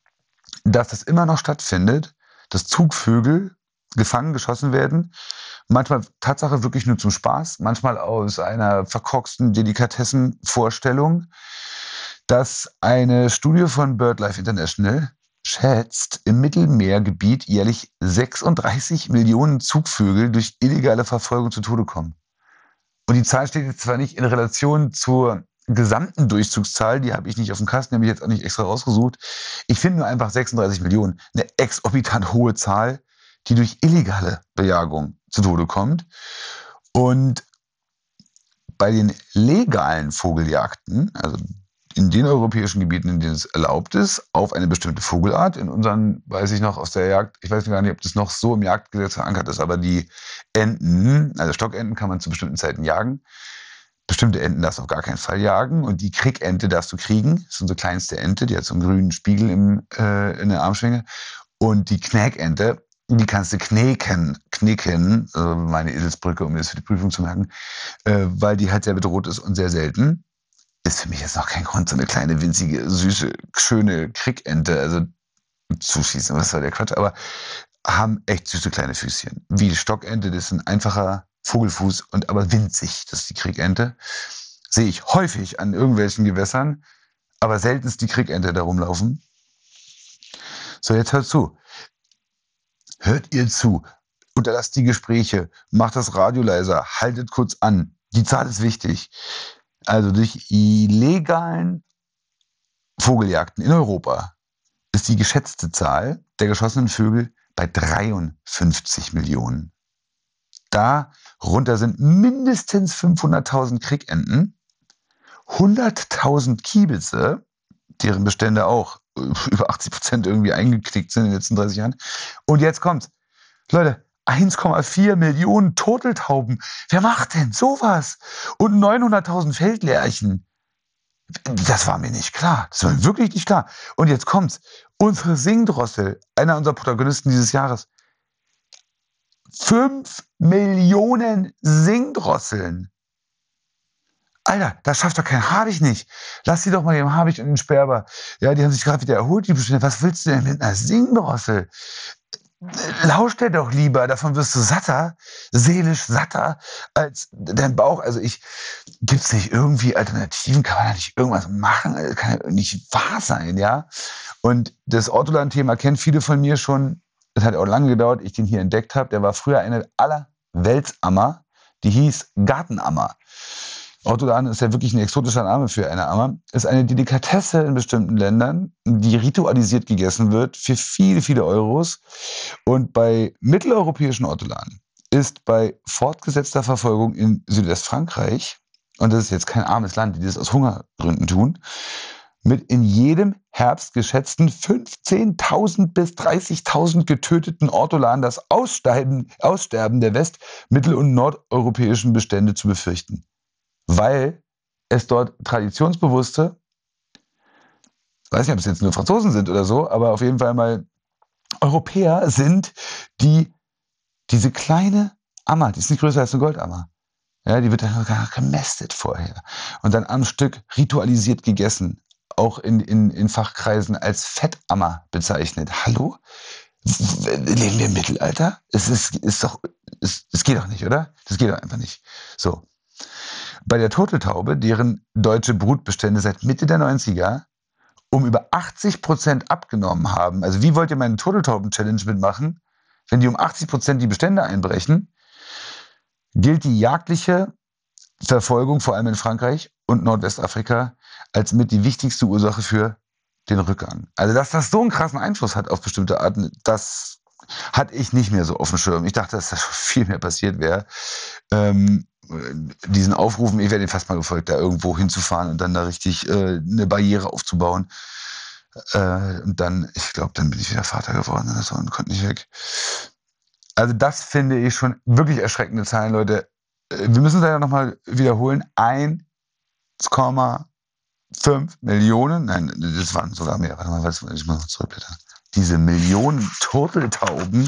S2: dass das immer noch stattfindet, dass Zugvögel gefangen, geschossen werden. manchmal Tatsache wirklich nur zum Spaß, manchmal aus einer verkorksten Delikatessenvorstellung, dass eine Studie von BirdLife International schätzt im Mittelmeergebiet jährlich sechsunddreißig Millionen Zugvögel durch illegale Verfolgung zu Tode kommen. Und die Zahl steht jetzt zwar nicht in Relation zur gesamten Durchzugszahl, die habe ich nicht auf dem Kasten, die habe ich jetzt auch nicht extra rausgesucht. Ich finde nur einfach sechsunddreißig Millionen, eine exorbitant hohe Zahl, die durch illegale Bejagung zu Tode kommt. Und bei den legalen Vogeljagden, also in den europäischen Gebieten, in denen es erlaubt ist, auf eine bestimmte Vogelart, in unseren, weiß ich noch, aus der Jagd, ich weiß gar nicht, ob das noch so im Jagdgesetz verankert ist, aber die Enten, also Stockenten kann man zu bestimmten Zeiten jagen. Bestimmte Enten darfst du auf gar keinen Fall jagen und die Krickente darfst du kriegen. Das ist unsere kleinste Ente, die hat so einen grünen Spiegel im, äh, in der Armschwinge. Und die Knäkente, die kannst du knicken, knicken, also meine Eselsbrücke, um mir das für die Prüfung zu merken, äh, weil die halt sehr bedroht ist und sehr selten. Ist für mich jetzt noch kein Grund, so eine kleine, winzige, süße, schöne Krickente, also zuschießen, was war der Quatsch, aber haben echt süße kleine Füßchen. Wie die Stockente, das ist ein einfacher Vogelfuß und aber winzig, das ist die Krickente. Sehe ich häufig an irgendwelchen Gewässern, aber seltenst die Krickente da rumlaufen. So, jetzt hört zu. Hört ihr zu. Unterlasst die Gespräche, macht das Radio leiser, haltet kurz an. Die Zahl ist wichtig. Also durch illegalen Vogeljagden in Europa ist die geschätzte Zahl der geschossenen Vögel bei dreiundfünfzig Millionen. Darunter sind mindestens fünfhunderttausend Krickenten, hunderttausend Kiebitze, deren Bestände auch über achtzig Prozent irgendwie eingeknickt sind in den letzten dreißig Jahren. Und jetzt kommt's. Leute, eins Komma vier Millionen Turteltauben. Wer macht denn sowas? Und neunhunderttausend Feldlerchen. Das war mir nicht klar. Das war mir wirklich nicht klar. Und jetzt kommt's. Unsere Singdrossel, einer unserer Protagonisten dieses Jahres. Fünf Millionen Singdrosseln. Alter, das schafft doch kein Habicht nicht. Lass sie doch mal dem Habicht und den Sperber. Ja, die haben sich gerade wieder erholt, die Bestände. Was willst du denn mit einer Singdrossel? Lausch dir doch lieber, davon wirst du satter, seelisch satter als dein Bauch. Also ich, gibt's nicht irgendwie Alternativen? Kann man da nicht irgendwas machen? Das kann ja nicht wahr sein, ja? Und das Ortolan-Thema kennen viele von mir schon. Das hat auch lange gedauert, ich den hier entdeckt habe. Der war früher eine aller Weltsammer. Die hieß Gartenammer. Ortolan ist ja wirklich ein exotischer Name für eine Ammer. Ist eine Delikatesse in bestimmten Ländern, die ritualisiert gegessen wird für viele, viele Euros. Und bei mitteleuropäischen Ortolanen ist bei fortgesetzter Verfolgung in Südwestfrankreich, und das ist jetzt kein armes Land, die das aus Hungergründen tun, mit in jedem Herbst geschätzten fünfzehntausend bis dreißigtausend getöteten Ortolanen das Aussterben, Aussterben der west-, mittel- und nordeuropäischen Bestände zu befürchten. Weil es dort traditionsbewusste, weiß nicht, ob es jetzt nur Franzosen sind oder so, aber auf jeden Fall mal Europäer sind, die diese kleine Ammer, die ist nicht größer als eine Goldammer, ja, die wird dann gar gemästet vorher und dann am Stück ritualisiert gegessen, auch in, in, in Fachkreisen als Fettammer bezeichnet. Hallo? Leben wir im Mittelalter? Es ist, ist doch, es, es geht doch nicht, oder? Das geht doch einfach nicht. So. Bei der Turteltaube, deren deutsche Brutbestände seit Mitte der neunziger um über achtzig Prozent abgenommen haben. Also wie wollt ihr meine Turteltauben-Challenge mitmachen, wenn die um achtzig Prozent die Bestände einbrechen? Gilt die jagdliche Verfolgung, vor allem in Frankreich und Nordwestafrika, als mit die wichtigste Ursache für den Rückgang. Also dass das so einen krassen Einfluss hat auf bestimmte Arten, das hatte ich nicht mehr so auf dem Schirm. Ich dachte, dass da schon viel mehr passiert wäre. Ähm, diesen Aufrufen, ich wäre den fast mal gefolgt, da irgendwo hinzufahren und dann da richtig äh, eine Barriere aufzubauen. Äh, und dann, ich glaube, dann bin ich wieder Vater geworden oder so und konnte nicht weg. Also das finde ich schon wirklich erschreckende Zahlen, Leute. Wir müssen es leider nochmal wiederholen. eins Komma fünf Millionen, nein, das waren sogar mehr. Warte mal, ich muss noch zurückblättern. Diese Millionen Turteltauben,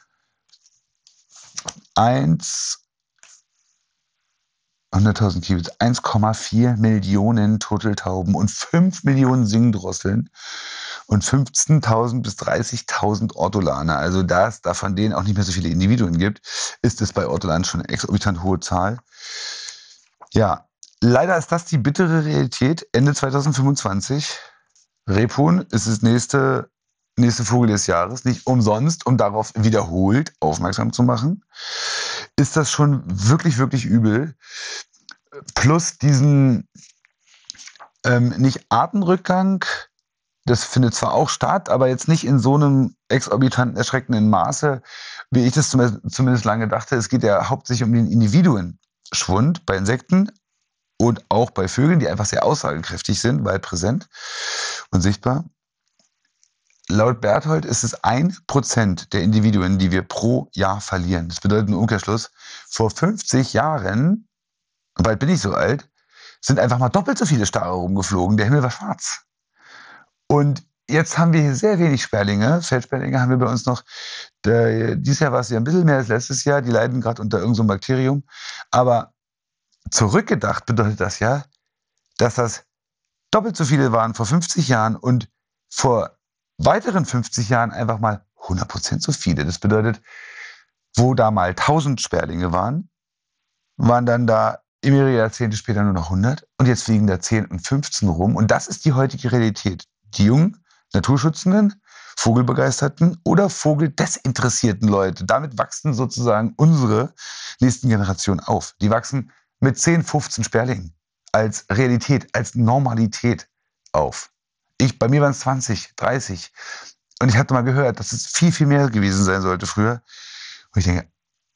S2: eins hunderttausend Kiebitz, eins Komma vier Millionen Turteltauben und fünf Millionen Singdrosseln. und fünfzehntausend bis dreißigtausend Ortolaner. Also da es da von denen auch nicht mehr so viele Individuen gibt, ist es bei Ortolan schon eine exorbitant hohe Zahl. Ja, leider ist das die bittere Realität. Ende zweitausendfünfundzwanzig. Rebhuhn ist das nächste, nächste Vogel des Jahres. Nicht umsonst, um darauf wiederholt aufmerksam zu machen. Ist das schon wirklich, wirklich übel. Plus diesen ähm, nicht Artenrückgang, das findet zwar auch statt, aber jetzt nicht in so einem exorbitanten, erschreckenden Maße, wie ich das zumindest lange dachte. Es geht ja hauptsächlich um den Individuenschwund bei Insekten und auch bei Vögeln, die einfach sehr aussagekräftig sind, weit präsent und sichtbar. Laut Berthold ist es ein Prozent der Individuen, die wir pro Jahr verlieren. Das bedeutet im Umkehrschluss, vor fünfzig Jahren, bald bin ich so alt, sind einfach mal doppelt so viele Stare rumgeflogen. Der Himmel war schwarz. Und jetzt haben wir hier sehr wenig Sperlinge. Feldsperlinge haben wir bei uns noch. Der, dieses Jahr war es ja ein bisschen mehr als letztes Jahr. Die leiden gerade unter irgendeinem so Bakterium. Aber zurückgedacht bedeutet das ja, dass das doppelt so viele waren vor fünfzig Jahren und vor weiteren fünfzig Jahren einfach mal hundert Prozent so viele. Das bedeutet, wo da mal tausend Sperlinge waren, waren dann da mehrere Jahrzehnte später nur noch hundert und jetzt fliegen da zehn und fünfzehn rum. Und das ist die heutige Realität. Die jungen, naturschützenden, vogelbegeisterten oder vogeldesinteressierten Leute. Damit wachsen sozusagen unsere nächsten Generationen auf. Die wachsen mit zehn, fünfzehn Sperlingen als Realität, als Normalität auf. Ich, bei mir waren es zwanzig, dreißig. Und ich hatte mal gehört, dass es viel, viel mehr gewesen sein sollte früher. Und ich denke,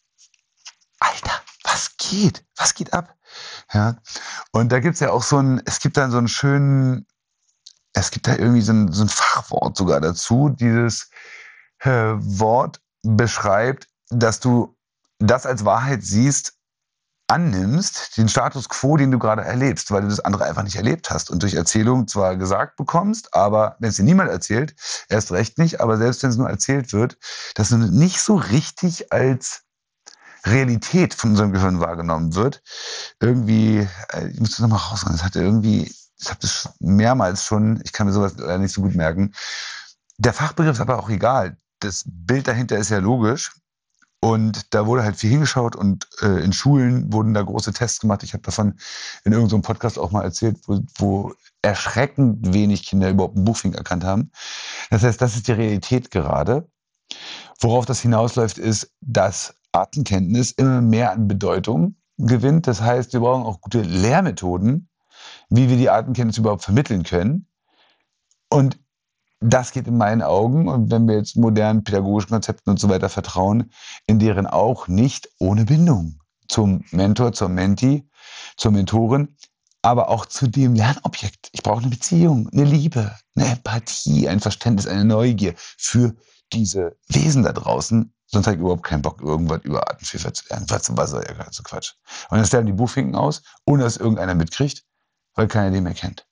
S2: Alter, was geht? Was geht ab? Ja. Und da gibt es ja auch so ein, es gibt dann so einen schönen, es gibt da irgendwie so ein, so ein Fachwort sogar dazu. Dieses äh, Wort beschreibt, dass du das als Wahrheit siehst, annimmst, den Status quo, den du gerade erlebst, weil du das andere einfach nicht erlebt hast und durch Erzählung zwar gesagt bekommst, aber wenn es dir niemand erzählt, erst recht nicht, aber selbst wenn es nur erzählt wird, dass du nicht so richtig als Realität von unserem Gehirn wahrgenommen wird. Irgendwie, ich muss das nochmal rausholen, das hatte irgendwie, ich habe das mehrmals schon, ich kann mir sowas leider nicht so gut merken. Der Fachbegriff ist aber auch egal. Das Bild dahinter ist ja logisch. Und da wurde halt viel hingeschaut und äh, in Schulen wurden da große Tests gemacht. Ich habe davon in irgendeinem Podcast auch mal erzählt, wo, wo erschreckend wenig Kinder überhaupt einen Buchfink erkannt haben. Das heißt, das ist die Realität gerade. Worauf das hinausläuft, ist, dass Artenkenntnis immer mehr an Bedeutung gewinnt. Das heißt, wir brauchen auch gute Lehrmethoden, wie wir die Artenkenntnis überhaupt vermitteln können. Und das geht in meinen Augen, und wenn wir jetzt modernen pädagogischen Konzepten und so weiter vertrauen, in deren auch nicht ohne Bindung zum Mentor, zur Menti, zur Mentorin, aber auch zu dem Lernobjekt. Ich brauche eine Beziehung, eine Liebe, eine Empathie, ein Verständnis, eine Neugier für diese Wesen da draußen. Sonst habe ich überhaupt keinen Bock, irgendwas über Artenvielfalt zu lernen. Was, was soll ja so Quatsch. Und dann sterben die Buchfinken aus, ohne dass irgendeiner mitkriegt, weil keiner den mehr kennt.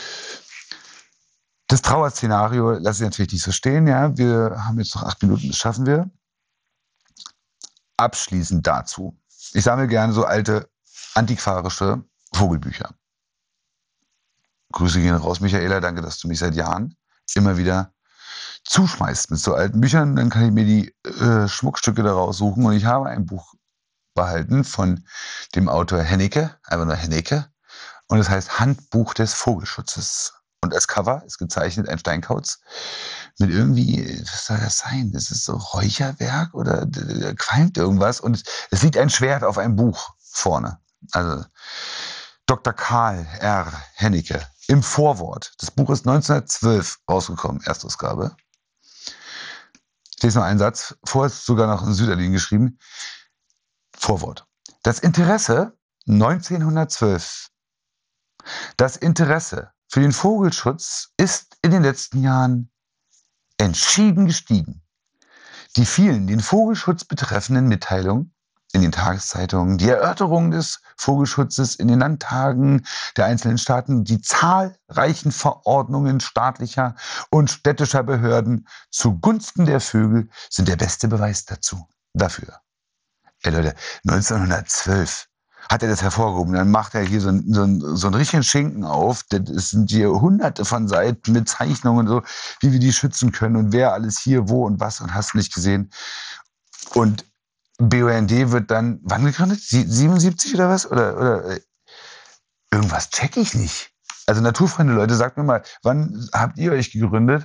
S2: Das Trauerszenario lasse ich natürlich nicht so stehen. Ja, wir haben jetzt noch acht Minuten, das schaffen wir. Abschließend dazu. Ich sammle gerne so alte antiquarische Vogelbücher. Grüße gehen raus, Michaela. Danke, dass du mich seit Jahren immer wieder zuschmeißt mit so alten Büchern. Dann kann ich mir die äh, Schmuckstücke daraus suchen. Und ich habe ein Buch behalten von dem Autor Hennecke, einfach nur Hennecke. Und es heißt Handbuch des Vogelschutzes. Und als Cover ist gezeichnet ein Steinkauz mit irgendwie, was soll das sein? Das ist so Räucherwerk oder da qualmt irgendwas. Und es liegt ein Schwert auf einem Buch vorne. Also Doktor Karl R. Hennecke im Vorwort. Das Buch ist neunzehnhundertzwölf rausgekommen, Erstausgabe. Ich lese noch einen Satz vor, ist sogar noch in Süderlin geschrieben. Vorwort. Das Interesse neunzehnhundertzwölf. Das Interesse für den Vogelschutz ist in den letzten Jahren entschieden gestiegen. Die vielen den Vogelschutz betreffenden Mitteilungen in den Tageszeitungen, die Erörterungen des Vogelschutzes in den Landtagen der einzelnen Staaten, die zahlreichen Verordnungen staatlicher und städtischer Behörden zugunsten der Vögel sind der beste Beweis dazu, dafür. Ey Leute, neunzehnhundertzwölf. hat er das hervorgehoben. Dann macht er hier so einen so ein, so ein richtigen Schinken auf. Das sind hier hunderte von Seiten mit Zeichnungen und so, wie wir die schützen können und wer alles hier, wo und was und hast nicht gesehen. Und B U N D wird dann, wann gegründet? siebenundsiebzig oder was? Oder, oder irgendwas check ich nicht. Also Naturfreunde, Leute, sagt mir mal, wann habt ihr euch gegründet?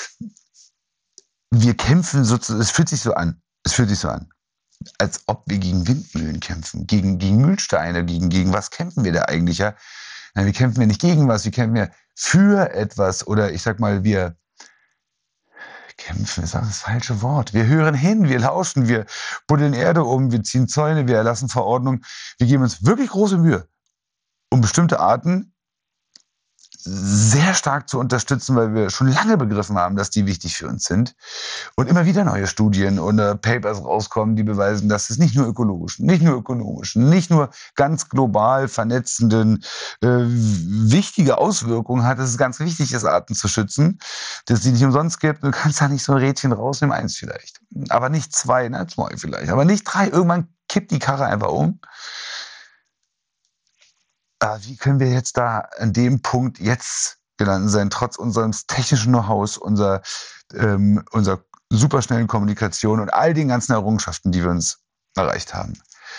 S2: Wir kämpfen sozusagen, es fühlt sich so an. Es fühlt sich so an. Als ob wir gegen Windmühlen kämpfen, gegen, gegen Mühlsteine, gegen, gegen was kämpfen wir da eigentlich? Ja? Nein, wir kämpfen ja nicht gegen was, wir kämpfen ja für etwas oder ich sag mal, wir kämpfen, ist auch das falsche Wort. Wir hören hin, wir lauschen, wir buddeln Erde um, wir ziehen Zäune, wir erlassen Verordnungen, wir geben uns wirklich große Mühe, um bestimmte Arten sehr stark zu unterstützen, weil wir schon lange begriffen haben, dass die wichtig für uns sind. Und immer wieder neue Studien oder Papers rauskommen, die beweisen, dass es nicht nur ökologisch, nicht nur ökonomisch, nicht nur ganz global vernetzenden äh, wichtige Auswirkungen hat. Es ist ganz wichtig, ist, Arten zu schützen, dass es die nicht umsonst gibt. Du kannst da nicht so ein Rädchen rausnehmen, eins vielleicht. Aber nicht zwei, na zwei vielleicht. Aber nicht drei. Irgendwann kippt die Karre einfach um. Wie können wir jetzt da an dem Punkt jetzt gelandet sein, trotz unseres technischen Know-hows, unserer, ähm, unserer superschnellen Kommunikation und all den ganzen Errungenschaften, die wir uns erreicht haben?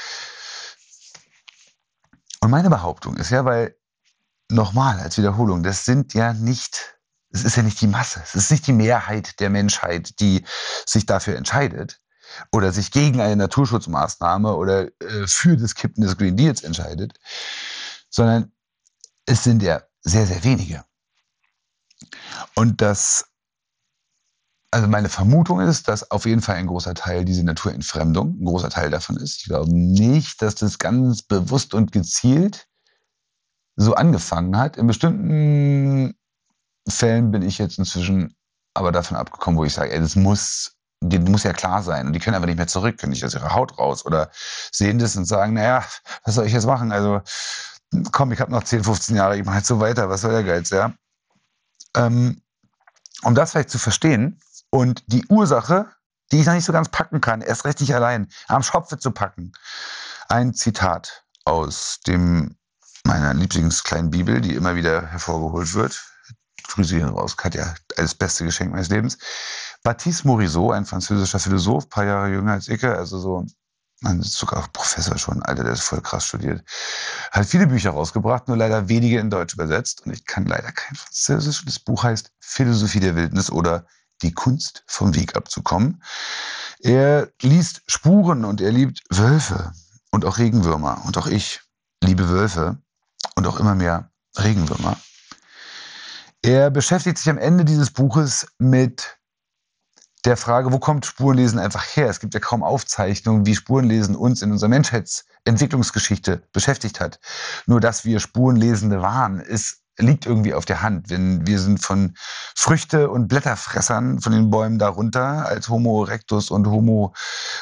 S2: Und meine Behauptung ist ja, weil nochmal als Wiederholung, das sind ja nicht, es ist ja nicht die Masse, es ist nicht die Mehrheit der Menschheit, die sich dafür entscheidet oder sich gegen eine Naturschutzmaßnahme oder äh, für das Kippen des Green Deals entscheidet, sondern es sind ja sehr, sehr wenige. Und das, also meine Vermutung ist, dass auf jeden Fall ein großer Teil diese Naturentfremdung, ein großer Teil davon ist. Ich glaube nicht, dass das ganz bewusst und gezielt so angefangen hat. In bestimmten Fällen bin ich jetzt inzwischen aber davon abgekommen, wo ich sage, ey, das muss, das muss ja klar sein. Und die können aber nicht mehr zurück, können nicht aus ihrer Haut raus oder sehen das und sagen, naja, was soll ich jetzt machen? Also komm, ich habe noch zehn, fünfzehn Jahre, ich mache halt so weiter, was soll der Geiz, ja? Ähm, um das vielleicht zu verstehen und die Ursache, die ich noch nicht so ganz packen kann, erst recht nicht allein, am Schopfe zu packen. Ein Zitat aus dem meiner Lieblingskleinen Bibel, die immer wieder hervorgeholt wird. Grüße gehen raus, Katja, das beste Geschenk meines Lebens. Baptiste Morisot, ein französischer Philosoph, paar Jahre jünger als ich, also so man ist sogar Professor schon, Alter, der ist voll krass studiert. Hat viele Bücher rausgebracht, nur leider wenige in Deutsch übersetzt. Und ich kann leider kein Französisch. Das Buch heißt Philosophie der Wildnis oder Die Kunst vom Weg abzukommen. Er liest Spuren und er liebt Wölfe und auch Regenwürmer. Und auch ich liebe Wölfe und auch immer mehr Regenwürmer. Er beschäftigt sich am Ende dieses Buches mit der Frage, wo kommt Spurenlesen einfach her? Es gibt ja kaum Aufzeichnungen, wie Spurenlesen uns in unserer Menschheitsentwicklungsgeschichte beschäftigt hat. Nur, dass wir Spurenlesende waren, ist, liegt irgendwie auf der Hand. Wenn wir sind von Früchte- und Blätterfressern von den Bäumen darunter als Homo erectus und Homo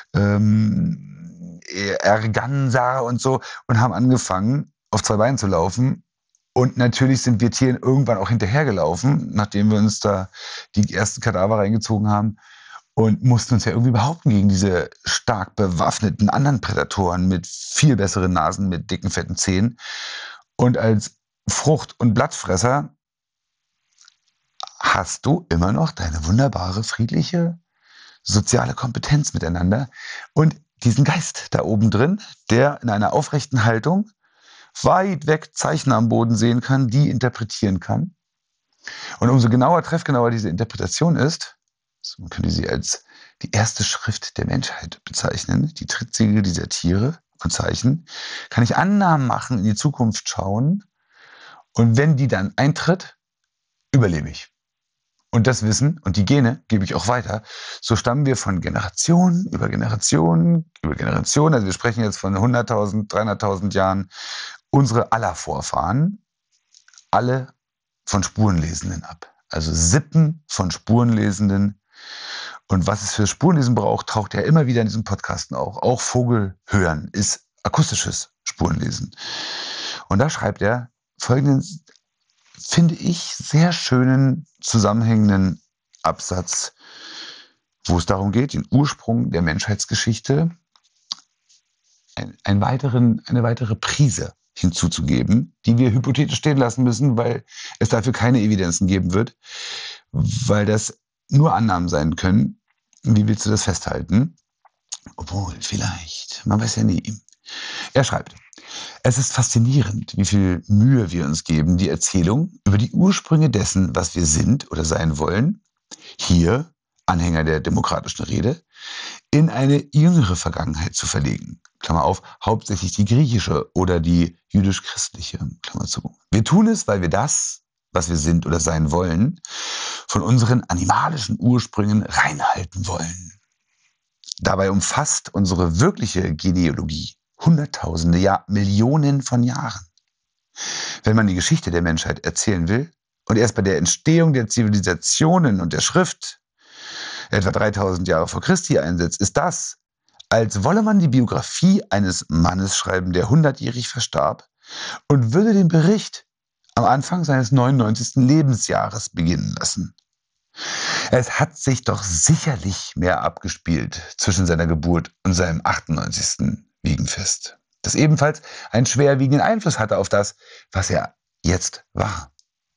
S2: ähm, ergansa und so und haben angefangen, auf zwei Beinen zu laufen. Und natürlich sind wir Tieren irgendwann auch hinterhergelaufen, nachdem wir uns da die ersten Kadaver reingezogen haben und mussten uns ja irgendwie behaupten gegen diese stark bewaffneten anderen Prädatoren mit viel besseren Nasen, mit dicken, fetten Zähnen. Und als Frucht- und Blattfresser hast du immer noch deine wunderbare, friedliche, soziale Kompetenz miteinander und diesen Geist da oben drin, der in einer aufrechten Haltung weit weg Zeichen am Boden sehen kann, die interpretieren kann. Und umso genauer, treffgenauer diese Interpretation ist, so man könnte sie als die erste Schrift der Menschheit bezeichnen, die Trittsiegel dieser Tiere und Zeichen, kann ich Annahmen machen, in die Zukunft schauen und wenn die dann eintritt, überlebe ich. Und das Wissen und die Gene gebe ich auch weiter. So stammen wir von Generation über Generation über Generation, also wir sprechen jetzt von hunderttausend, dreihunderttausend Jahren, unsere aller Vorfahren, alle von Spurenlesenden ab. Also Sippen von Spurenlesenden. Und was es für Spurenlesen braucht, taucht ja immer wieder in diesem Podcasten auch. Auch Vogel hören ist akustisches Spurenlesen. Und da schreibt er folgenden, finde ich, sehr schönen, zusammenhängenden Absatz, wo es darum geht, den Ursprung der Menschheitsgeschichte ein, einen weiteren, eine weitere Prise hinzuzugeben, die wir hypothetisch stehen lassen müssen, weil es dafür keine Evidenzen geben wird, weil das nur Annahmen sein können. Wie willst du das festhalten? Obwohl, vielleicht, man weiß ja nie. Er schreibt, es ist faszinierend, wie viel Mühe wir uns geben, die Erzählung über die Ursprünge dessen, was wir sind oder sein wollen, hier, Anhänger der demokratischen Rede, in eine jüngere Vergangenheit zu verlegen. Klammer auf, hauptsächlich die griechische oder die jüdisch-christliche, Klammer zu. Wir tun es, weil wir das, was wir sind oder sein wollen, von unseren animalischen Ursprüngen reinhalten wollen. Dabei umfasst unsere wirkliche Genealogie Hunderttausende, ja Millionen von Jahren. Wenn man die Geschichte der Menschheit erzählen will und erst bei der Entstehung der Zivilisationen und der Schrift etwa dreitausend Jahre vor Christi einsetzt, ist das, als wolle man die Biografie eines Mannes schreiben, der hundertjährig verstarb und würde den Bericht am Anfang seines neunundneunzigsten Lebensjahres beginnen lassen. Es hat sich doch sicherlich mehr abgespielt zwischen seiner Geburt und seinem achtundneunzigsten Wiegenfest, das ebenfalls einen schwerwiegenden Einfluss hatte auf das, was er jetzt war.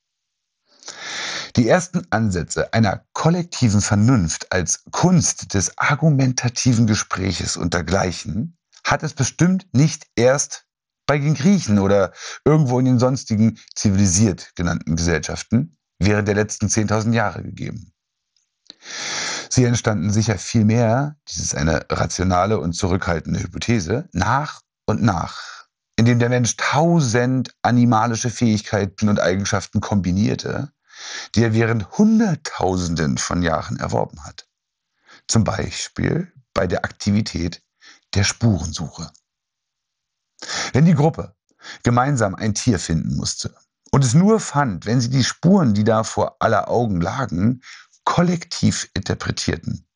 S2: Die ersten Ansätze einer kollektiven Vernunft als Kunst des argumentativen Gespräches und dergleichen hat es bestimmt nicht erst bei den Griechen oder irgendwo in den sonstigen zivilisiert genannten Gesellschaften während der letzten zehntausend Jahre gegeben. Sie entstanden sicher vielmehr, dies ist eine rationale und zurückhaltende Hypothese, nach und nach, indem der Mensch tausend animalische Fähigkeiten und Eigenschaften kombinierte, die er während Hunderttausenden von Jahren erworben hat. Zum Beispiel bei der Aktivität der Spurensuche. Wenn die Gruppe gemeinsam ein Tier finden musste und es nur fand, wenn sie die Spuren, die da vor aller Augen lagen, kollektiv interpretierten.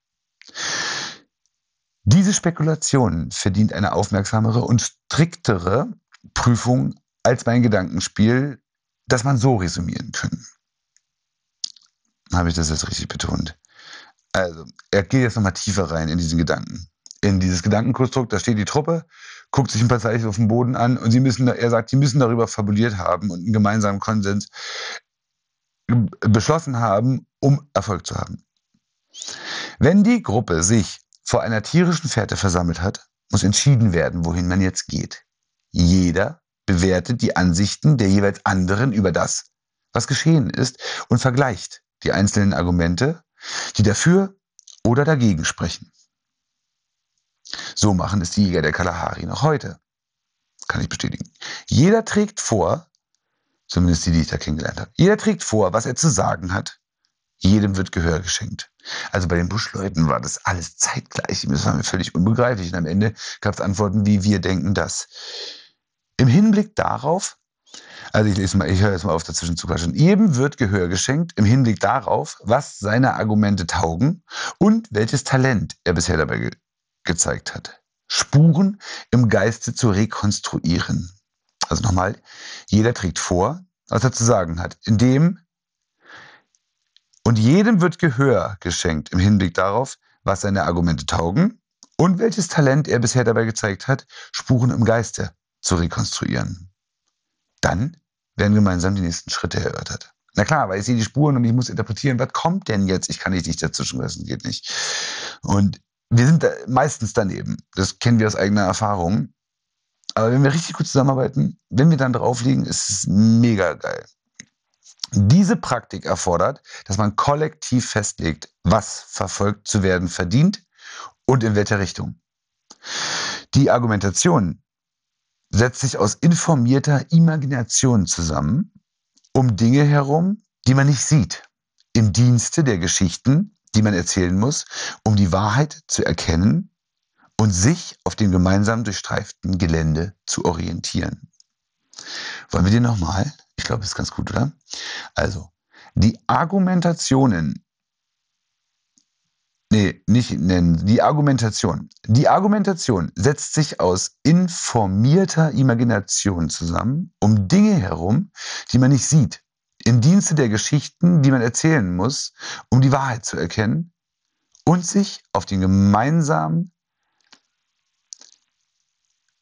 S2: Diese Spekulation verdient eine aufmerksamere und striktere Prüfung als mein Gedankenspiel, das man so resümieren können. Habe ich das jetzt richtig betont? Also, er geht jetzt nochmal tiefer rein in diesen Gedanken. In dieses Gedankenkonstrukt, da steht die Truppe, guckt sich ein paar Zeichen auf dem Boden an und sie müssen, er sagt, sie müssen darüber fabuliert haben und einen gemeinsamen Konsens beschlossen haben, um Erfolg zu haben. Wenn die Gruppe sich vor einer tierischen Fährte versammelt hat, muss entschieden werden, wohin man jetzt geht. Jeder bewertet die Ansichten der jeweils anderen über das, was geschehen ist, und vergleicht die einzelnen Argumente, die dafür oder dagegen sprechen. So machen es die Jäger der Kalahari noch heute. Kann ich bestätigen. Jeder trägt vor, zumindest die, die ich da kennengelernt habe, jeder trägt vor, was er zu sagen hat. Jedem wird Gehör geschenkt. Also bei den Buschleuten war das alles zeitgleich. Das war mir völlig unbegreiflich. Und am Ende gab es Antworten wie, wir denken das. Im Hinblick darauf, also ich lese mal, ich höre jetzt mal auf, dazwischen zu quatschen. Jedem wird Gehör geschenkt im Hinblick darauf, was seine Argumente taugen und welches Talent er bisher dabei ge- gezeigt hat. Spuren im Geiste zu rekonstruieren. Also nochmal, jeder trägt vor, was er zu sagen hat. Indem und jedem wird Gehör geschenkt im Hinblick darauf, was seine Argumente taugen und welches Talent er bisher dabei gezeigt hat, Spuren im Geiste zu rekonstruieren. Dann werden gemeinsam die nächsten Schritte erörtert. Na klar, weil ich sehe die Spuren und ich muss interpretieren, was kommt denn jetzt? Ich kann nicht, nicht dazwischen lassen, geht nicht. Und wir sind da meistens daneben. Das kennen wir aus eigener Erfahrung. Aber wenn wir richtig gut zusammenarbeiten, wenn wir dann drauf liegen, ist es mega geil. Diese Praktik erfordert, dass man kollektiv festlegt, was verfolgt zu werden verdient und in welcher Richtung. Die Argumentation setzt sich aus informierter Imagination zusammen, um Dinge herum, die man nicht sieht, im Dienste der Geschichten, die man erzählen muss, um die Wahrheit zu erkennen und sich auf dem gemeinsam durchstreiften Gelände zu orientieren. Wollen wir den nochmal? Ich glaube, das ist ganz gut, oder? Also, die Argumentationen, nee, nicht nennen, die Argumentation. Die Argumentation setzt sich aus informierter Imagination zusammen, um Dinge herum, die man nicht sieht, im Dienste der Geschichten, die man erzählen muss, um die Wahrheit zu erkennen und sich auf den gemeinsamen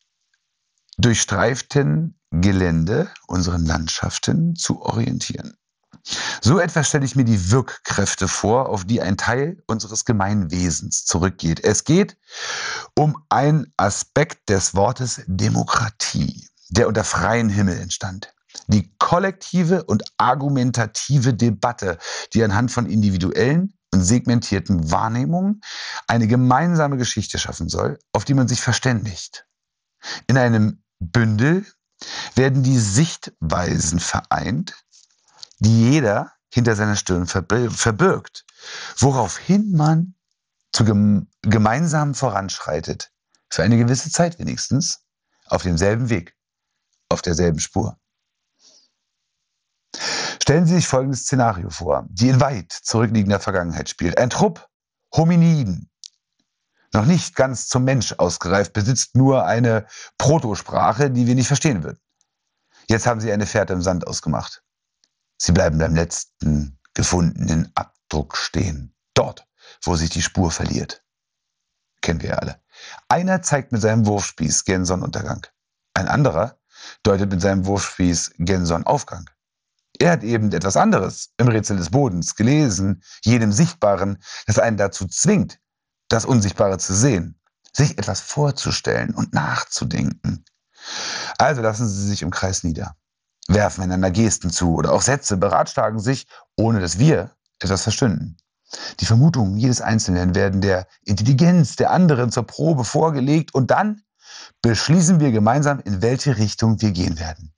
S2: durchstreiften Gelände, unseren Landschaften zu orientieren. So etwa stelle ich mir die Wirkkräfte vor, auf die ein Teil unseres Gemeinwesens zurückgeht. Es geht um einen Aspekt des Wortes Demokratie, der unter freiem Himmel entstand. Die kollektive und argumentative Debatte, die anhand von individuellen und segmentierten Wahrnehmungen eine gemeinsame Geschichte schaffen soll, auf die man sich verständigt. In einem Bündel werden die Sichtweisen vereint, die jeder hinter seiner Stirn verbirgt, woraufhin man zu gem- gemeinsam voranschreitet, für eine gewisse Zeit wenigstens, auf demselben Weg, auf derselben Spur. Stellen Sie sich folgendes Szenario vor, die in weit zurückliegender Vergangenheit spielt. Ein Trupp Hominiden, noch nicht ganz zum Mensch ausgereift, besitzt nur eine Protosprache, die wir nicht verstehen würden. Jetzt haben sie eine Fährte im Sand ausgemacht. Sie bleiben beim letzten gefundenen Abdruck stehen. Dort, wo sich die Spur verliert. Kennen wir ja alle. Einer zeigt mit seinem Wurfspieß gen Sonnenuntergang. Ein anderer deutet mit seinem Wurfspieß gen Sonnenaufgang. Er hat eben etwas anderes im Rätsel des Bodens gelesen, jedem Sichtbaren, das einen dazu zwingt, das Unsichtbare zu sehen, sich etwas vorzustellen und nachzudenken. Also lassen Sie sich im Kreis nieder, werfen einander Gesten zu oder auch Sätze, beratschlagen sich, ohne dass wir etwas verstünden. Die Vermutungen jedes Einzelnen werden der Intelligenz der anderen zur Probe vorgelegt und dann beschließen wir gemeinsam, in welche Richtung wir gehen werden.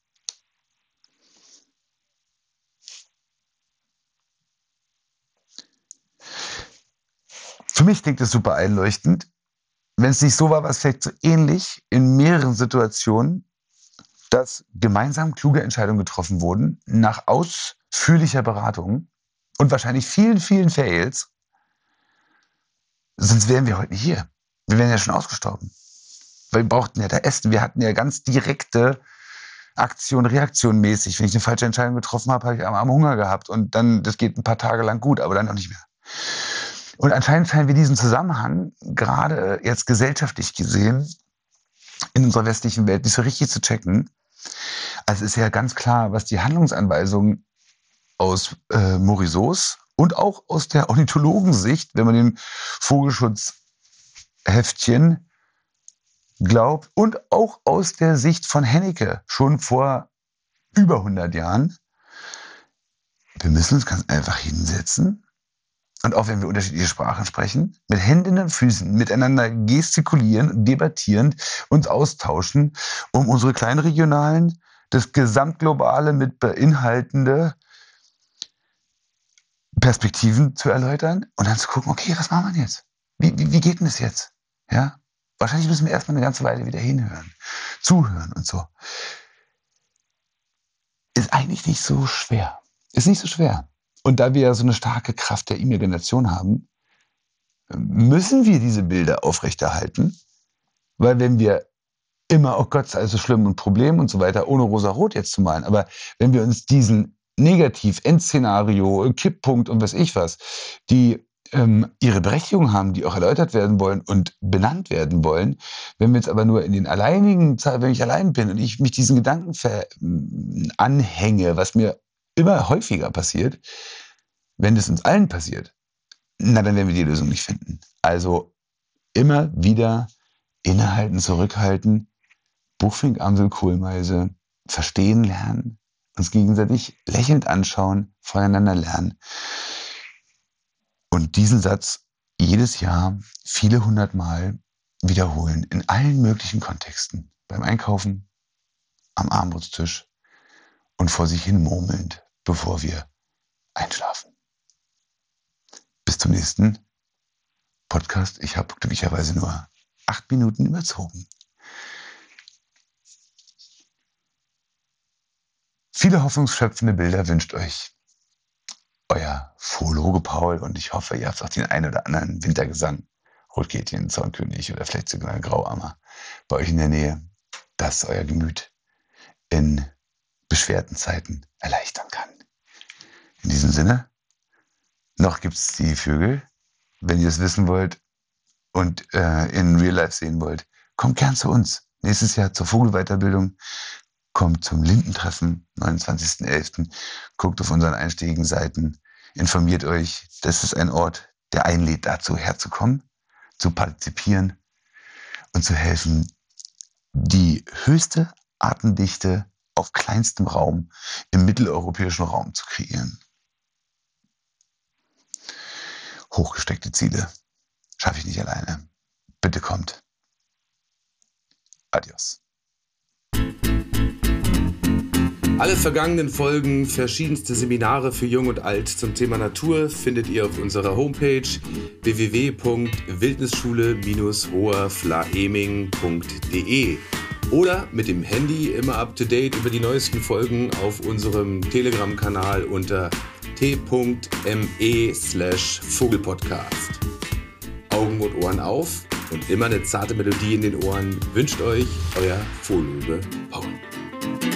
S2: Für mich klingt es super einleuchtend. Wenn es nicht so war, war es vielleicht so ähnlich in mehreren Situationen, dass gemeinsam kluge Entscheidungen getroffen wurden, nach ausführlicher Beratung und wahrscheinlich vielen, vielen Fails. Sonst wären wir heute nicht hier. Wir wären ja schon ausgestorben. Weil wir brauchten ja da Essen. Wir hatten ja ganz direkte Aktion, Reaktion mäßig. Wenn ich eine falsche Entscheidung getroffen habe, habe ich am, am Hunger gehabt. Und dann, das geht ein paar Tage lang gut, aber dann auch nicht mehr. Und anscheinend scheinen wir diesen Zusammenhang, gerade jetzt gesellschaftlich gesehen, in unserer westlichen Welt nicht so richtig zu checken. Also ist ja ganz klar, was die Handlungsanweisungen aus äh, Morisot und auch aus der Ornithologensicht, wenn man den Vogelschutzheftchen glaubt, und auch aus der Sicht von Hennecke, schon vor über hundert Jahren. Wir müssen uns ganz einfach hinsetzen und auch wenn wir unterschiedliche Sprachen sprechen, mit Händen und Füßen miteinander gestikulieren, debattieren, uns austauschen, um unsere kleinen regionalen, das Gesamtglobale mit beinhaltende Perspektiven zu erläutern und dann zu gucken, okay, was machen wir jetzt? Wie, wie, wie geht denn das jetzt? Ja? Wahrscheinlich müssen wir erstmal eine ganze Weile wieder hinhören, zuhören und so. Ist eigentlich nicht so schwer. Ist nicht so schwer. Und da wir ja so eine starke Kraft der Imagination haben, müssen wir diese Bilder aufrechterhalten, weil wenn wir immer, oh Gott, ist alles so schlimm und Problem und so weiter, ohne rosa-rot jetzt zu malen, aber wenn wir uns diesen Negativ-Endszenario, Kipppunkt und was ich was, die ähm, ihre Berechtigung haben, die auch erläutert werden wollen und benannt werden wollen, wenn wir jetzt aber nur in den alleinigen Zeit, wenn ich allein bin und ich mich diesen Gedanken ver- anhänge, was mir immer häufiger passiert, wenn es uns allen passiert, na, dann werden wir die Lösung nicht finden. Also immer wieder innehalten, zurückhalten, Buchfink, Amsel, Kohlmeise, verstehen lernen, uns gegenseitig lächelnd anschauen, voneinander lernen. Und diesen Satz jedes Jahr viele hundert Mal wiederholen, in allen möglichen Kontexten. Beim Einkaufen, am Abendbrotstisch und vor sich hin murmelnd, bevor wir einschlafen. Bis zum nächsten Podcast. Ich habe glücklicherweise nur acht Minuten überzogen. Viele hoffnungsschöpfende Bilder wünscht euch euer Phologe Paul und ich hoffe, ihr habt auch den einen oder anderen Wintergesang, Rotkehlchen, Zornkönig oder vielleicht sogar Grauammer bei euch in der Nähe, das euer Gemüt in beschwerten Zeiten erleichtern kann. In diesem Sinne, noch gibt es die Vögel. Wenn ihr es wissen wollt und äh, in Real Life sehen wollt, kommt gern zu uns. nächstes Jahr zur Vogelweiterbildung. Kommt zum Lindentreffen, neunundzwanzigsten elften Guckt auf unseren einschlägigen Seiten. Informiert euch. Das ist ein Ort, der einlädt dazu, herzukommen, zu partizipieren und zu helfen, die höchste Artendichte auf kleinstem Raum im mitteleuropäischen Raum zu kreieren. Hochgesteckte Ziele schaffe ich nicht alleine. Bitte kommt. Adios.
S1: Alle vergangenen Folgen, verschiedenste Seminare für Jung und Alt zum Thema Natur findet ihr auf unserer Homepage w w w punkt wildnisschule Bindestrich hoherflaeming punkt d e oder mit dem Handy immer up to date über die neuesten Folgen auf unserem Telegram-Kanal unter t.me slash Vogelpodcast. Augen und Ohren auf und immer eine zarte Melodie in den Ohren wünscht euch euer Vogelöwe Paul.